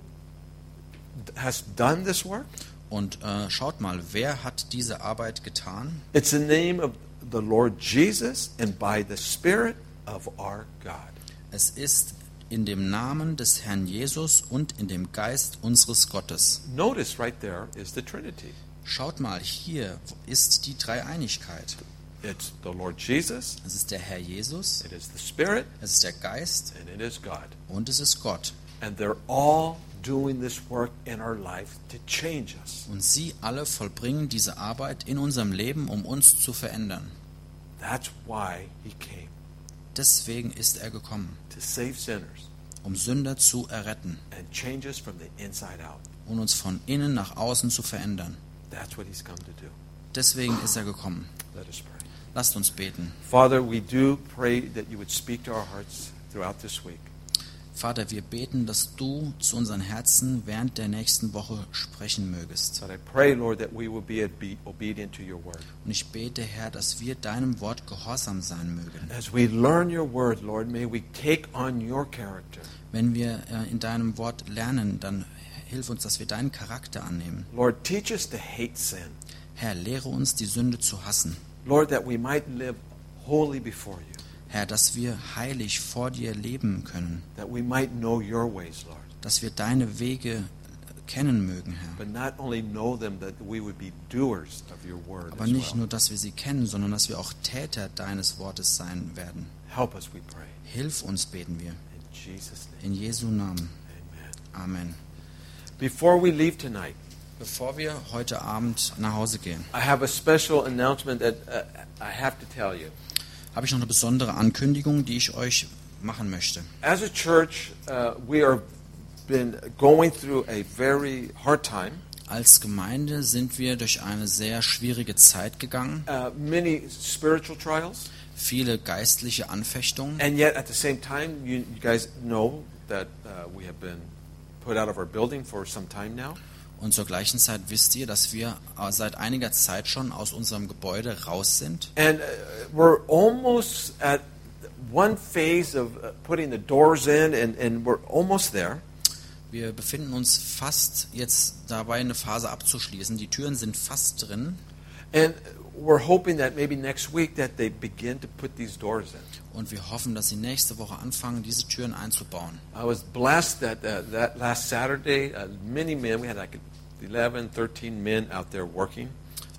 has done this work. Und schaut mal, wer hat diese Arbeit getan? It's the name of the Lord Jesus and by the Spirit of our God. Es ist in dem Namen des Herrn Jesus und in dem Geist unseres Gottes. Notice right there is the Trinity. Schaut mal, hier ist die Dreieinigkeit. It's the Lord Jesus, Es ist der Herr Jesus, it is the Spirit, es ist der Geist and it is God. und es ist Gott. And they're all doing this work in our life to change us. Und sie alle vollbringen diese Arbeit in unserem Leben, um uns zu verändern. That's why He came, Deswegen ist er gekommen, to save sinners um Sünder zu erretten and change us from the inside out. und uns von innen nach außen zu verändern. That's what He's come to do. Deswegen ist er gekommen. Let us pray. Lasst uns beten. Father, we do pray that you would speak to our hearts throughout this week. Vater, wir beten, dass du zu unseren Herzen während der nächsten Woche sprechen mögest. But I pray, Lord, that we will be obedient to your word. Und ich bete, Herr, dass wir deinem Wort gehorsam sein mögen. As we learn your word, Lord, may we take on your character. Wenn wir in deinem Wort lernen, dann hilf uns, dass wir deinen Charakter annehmen. Lord, teach us to hate sin. Herr, lehre uns, die Sünde zu hassen. Lord, that we might live holy before you. Herr, dass wir heilig vor dir leben können. That we might know your ways, Lord. Dass wir deine Wege kennen mögen, Herr. But not only know them, that we would be doers of your word Aber as nicht well. nur, dass wir sie kennen, sondern dass wir auch Täter deines Wortes sein werden. Help us, we pray. Hilf uns, beten wir. In Jesus' name, In Jesu Namen. amen. Amen. Before we leave tonight, Bevor wir heute Abend nach Hause gehen, I have a special announcement that I have to tell you. habe ich noch eine besondere Ankündigung, die ich euch machen möchte. As a church, we are been going through a very hard time. Als Gemeinde sind wir durch eine sehr schwierige Zeit gegangen, Many spiritual trials, viele geistliche Anfechtungen. and yet at the same time, you guys know that we have been put out of our building for some time now. Und zur gleichen Zeit wisst ihr, dass wir seit einiger Zeit schon aus unserem Gebäude raus sind. And we're almost at one phase of putting the doors in, and we're almost there. Wir befinden uns fast jetzt dabei, eine Phase abzuschließen. Die Türen sind fast drin. And we're hoping that maybe next week that they begin to put these doors in. Und wir hoffen, dass sie nächste Woche anfangen, diese Türen einzubauen. I was blessed that that last Saturday, many men, we had like 11, 13 men out there working.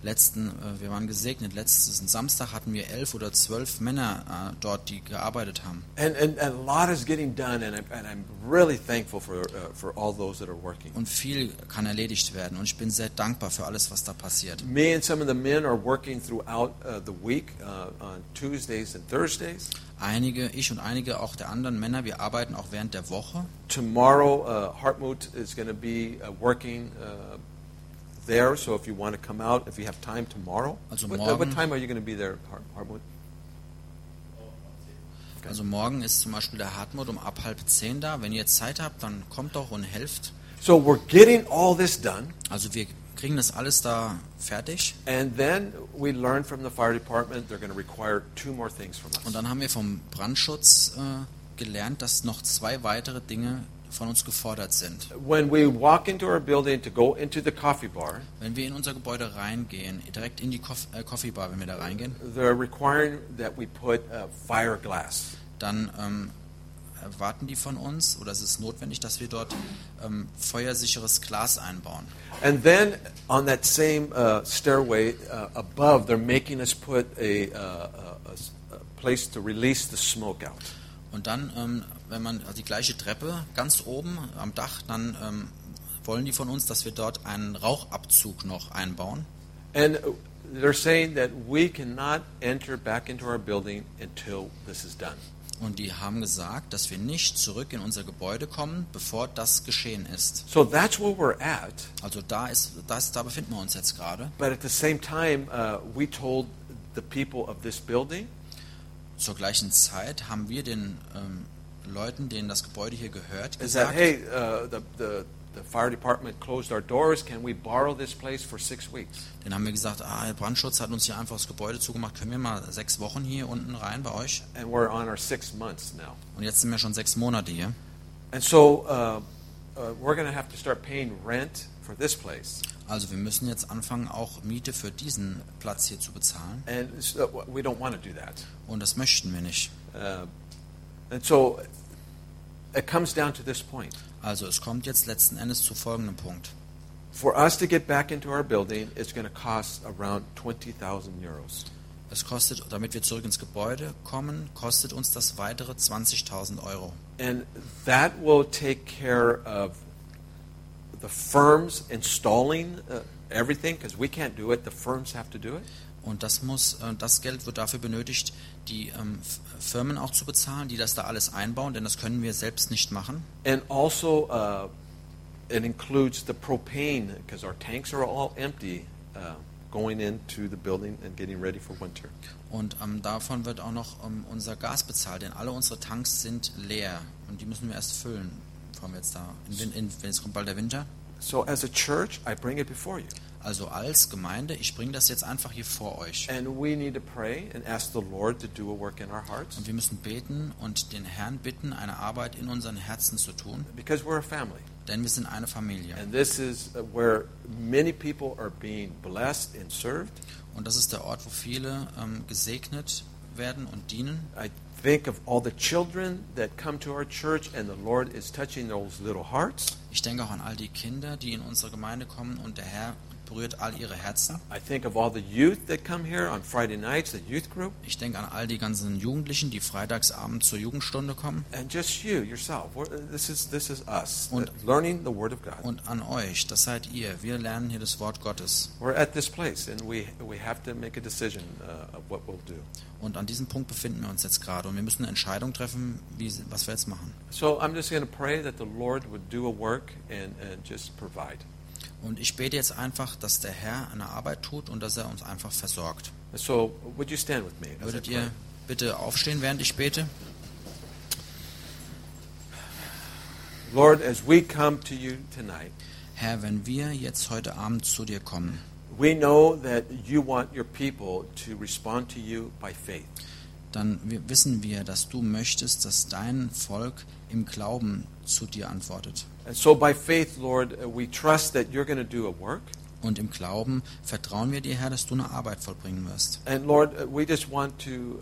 Wir waren gesegnet. Letzten Samstag hatten wir 11 oder 12 Männer dort, die gearbeitet haben. And a lot is getting done, and I'm really thankful for all those that are working. Und viel kann erledigt werden. Und ich bin sehr dankbar für alles, was da passiert. Me and some of the men are working throughout the week on Tuesdays and Thursdays. Ich und einige auch der anderen Männer, wir arbeiten auch während der Woche. Tomorrow, Hartmut is going to be working there, so if you want to come out, if you have time tomorrow. Also What morgen, time are you going to be there, Hartmut? also morgen ist zum Beispiel der Hartmut um ab 9:30 da. Wenn ihr jetzt Zeit habt, dann kommt doch und helft. So we're getting all this done. Also wir kriegen das alles da fertig. And then we learned from the fire department they're going to require 2 more things from us. Und dann haben wir vom Brandschutz gelernt, dass noch 2 weitere Dinge von uns gefordert sind. When we walk into our building to go into the coffee bar, Wenn wir in unser Gebäude reingehen, direkt in die Coffee Bar, wenn wir da reingehen, they're requiring that we put fire glass. dann erwarten die von uns, oder es ist notwendig, dass wir dort feuersicheres Glas einbauen. And then on that same stairway above, they're making us put a place to release the smoke out. Und dann, wenn man also die gleiche Treppe ganz oben am Dach, dann wollen die von uns, dass wir dort einen Rauchabzug noch einbauen. And they're saying that we cannot enter back into our building until this is done. Und die haben gesagt, dass wir nicht zurück in unser Gebäude kommen, bevor das geschehen ist. So that's where we're at. Also da befinden wir uns jetzt gerade. But at the same time, we told the people of this building Zur gleichen Zeit haben wir den Leuten, denen das Gebäude hier gehört, is that, gesagt, hey, the fire department closed our doors. Can we borrow this place for 6 weeks? denen haben wir gesagt, der Brandschutz hat uns hier einfach das Gebäude zugemacht, können wir mal 6 Wochen hier unten rein bei euch? And we're on our 6 months now. Und jetzt sind wir schon 6 Monate hier. And so we're going to have to start paying rent for this place. Also wir müssen jetzt anfangen, auch Miete für diesen Platz hier zu bezahlen. And so we don't want to do that. Und das möchten wir nicht. And so it comes down to this point. Also es kommt jetzt letzten Endes zu folgendem Punkt. For us to get back into our building, it's going to cost around 20,000 euros. Es kostet, damit wir zurück ins Gebäude kommen, kostet uns das weitere 20.000 Euro. And that will take care of the firms installing everything, because we can't do it. The firms have to do it. Und das Geld wird dafür benötigt, die Firmen auch zu bezahlen, die das da alles einbauen, denn das können wir selbst nicht machen. And also, it includes the propane, because our tanks are all empty, going into the building and getting ready for winter. Und davon wird auch noch unser Gas bezahlt, denn alle unsere Tanks sind leer und die müssen wir erst füllen, bevor wir jetzt da, wenn es kommt bald der Winter. So as a church, I bring it before you. Also als Gemeinde, ich bringe das jetzt einfach hier vor euch. And we need to pray and ask the Lord to do a work in our hearts. Und wir müssen beten und den Herrn bitten, eine Arbeit in unseren Herzen zu tun, Because we're a family. denn wir sind eine Familie. And this is where many people are being blessed and served. Und das ist der Ort, wo viele gesegnet werden und dienen. I think of all the children that come to our church and the Lord is touching those little hearts. Ich denke auch an all die Kinder, die in unsere Gemeinde kommen und der Herr berührt all ihre Herzen. I think of all the youth that come here on Friday nights, the youth group. Ich denke an all die ganzen Jugendlichen, die freitagsabend zur Jugendstunde kommen. And just you, yourself. This is us, Und- learning the Word of God. Und an euch, das seid ihr. Wir lernen hier das Wort Gottes. We're at this place and we have to make a decision of what we'll do. Und an diesem Punkt befinden wir uns jetzt gerade. Und wir müssen eine Entscheidung treffen, was wir jetzt machen. So I'm just going to pray that the Lord would do a work and just provide. Und ich bete jetzt einfach, dass der Herr eine Arbeit tut und dass er uns einfach versorgt. So would you stand with me? as I Würdet pray? ihr bitte aufstehen, während ich bete? Lord, as we come to you tonight, Herr, wenn wir jetzt heute Abend zu dir kommen, we know that you want your people to respond to you by faith. dann wissen wir, dass du möchtest, dass dein Volk im Glauben zu dir antwortet. And so by faith, Lord, we trust that you're going to do a work. Und im Glauben vertrauen wir dir, Herr, dass du eine Arbeit vollbringen wirst. And Lord, we just want to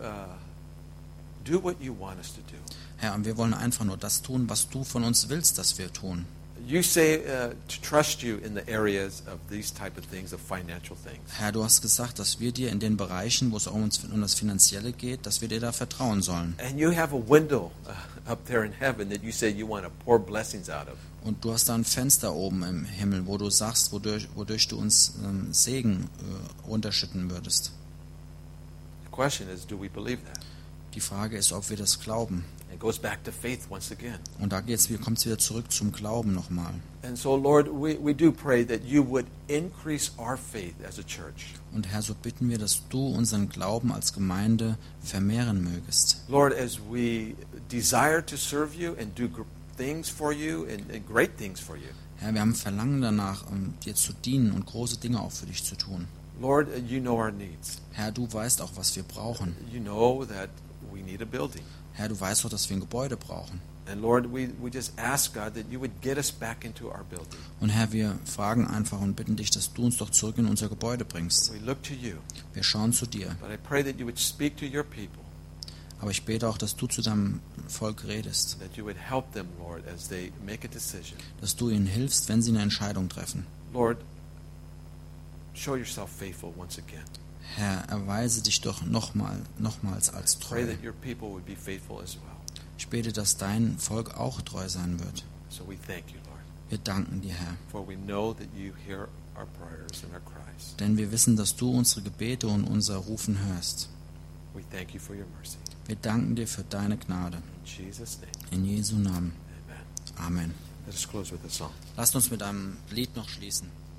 do what you want us to do. Herr, und wir wollen einfach nur das tun, was du von uns willst, dass wir tun. you say to trust you in the areas of these type of things, of financial things. Herr, du hast gesagt, dass wir dir in den Bereichen, wo es um das Finanzielle geht, dass wir dir da vertrauen sollen. And you have a window up there in heaven that you say you want to pour blessings out of. Und du hast da ein Fenster oben im Himmel, wo du sagst, wodurch du uns Segen runterschütten würdest. The question is, do we believe that? Die Frage ist, ob wir das glauben. It goes back to faith once again. Und da kommt es wieder zurück zum Glauben nochmal. And so, Lord, we do pray that you would increase our faith as a church. Und Herr, so bitten wir, dass du unseren Glauben als Gemeinde vermehren mögest. Lord, as we desire to serve you and do things for you and great things for you. Herr, wir haben Verlangen danach, dir zu dienen und große Dinge auch für dich zu tun. Lord, you know our needs. Herr, du weißt auch, was wir brauchen. You know that we need a building. Herr, du weißt auch, dass wir ein Gebäude brauchen. And Lord, we just ask God that you would get us back into our building. Und Herr, wir fragen einfach und bitten dich, dass du uns doch zurück in unser Gebäude bringst. We look to you. Wir schauen zu dir. But I pray that you would speak to your people. Aber ich bete auch, dass du zu deinem Volk redest. That you would help them, Lord, as they make a decision. Dass du ihnen hilfst, wenn sie eine Entscheidung treffen. Lord, show yourself faithful once again. Herr, erweise dich doch nochmals als Pray treu. that your people would be faithful as well. Ich bete, dass dein Volk auch treu sein wird. So we thank you, Lord, Wir danken dir, Herr. for we know that you hear our prayers and our cries. Denn wir wissen, dass du unsere Gebete und unser Rufen hörst. We thank you for your mercy. Wir danken dir für deine Gnade. In Jesus' name, In Jesu Namen. amen. Amen. Let us close with a song. Lasst uns mit einem Lied noch schließen.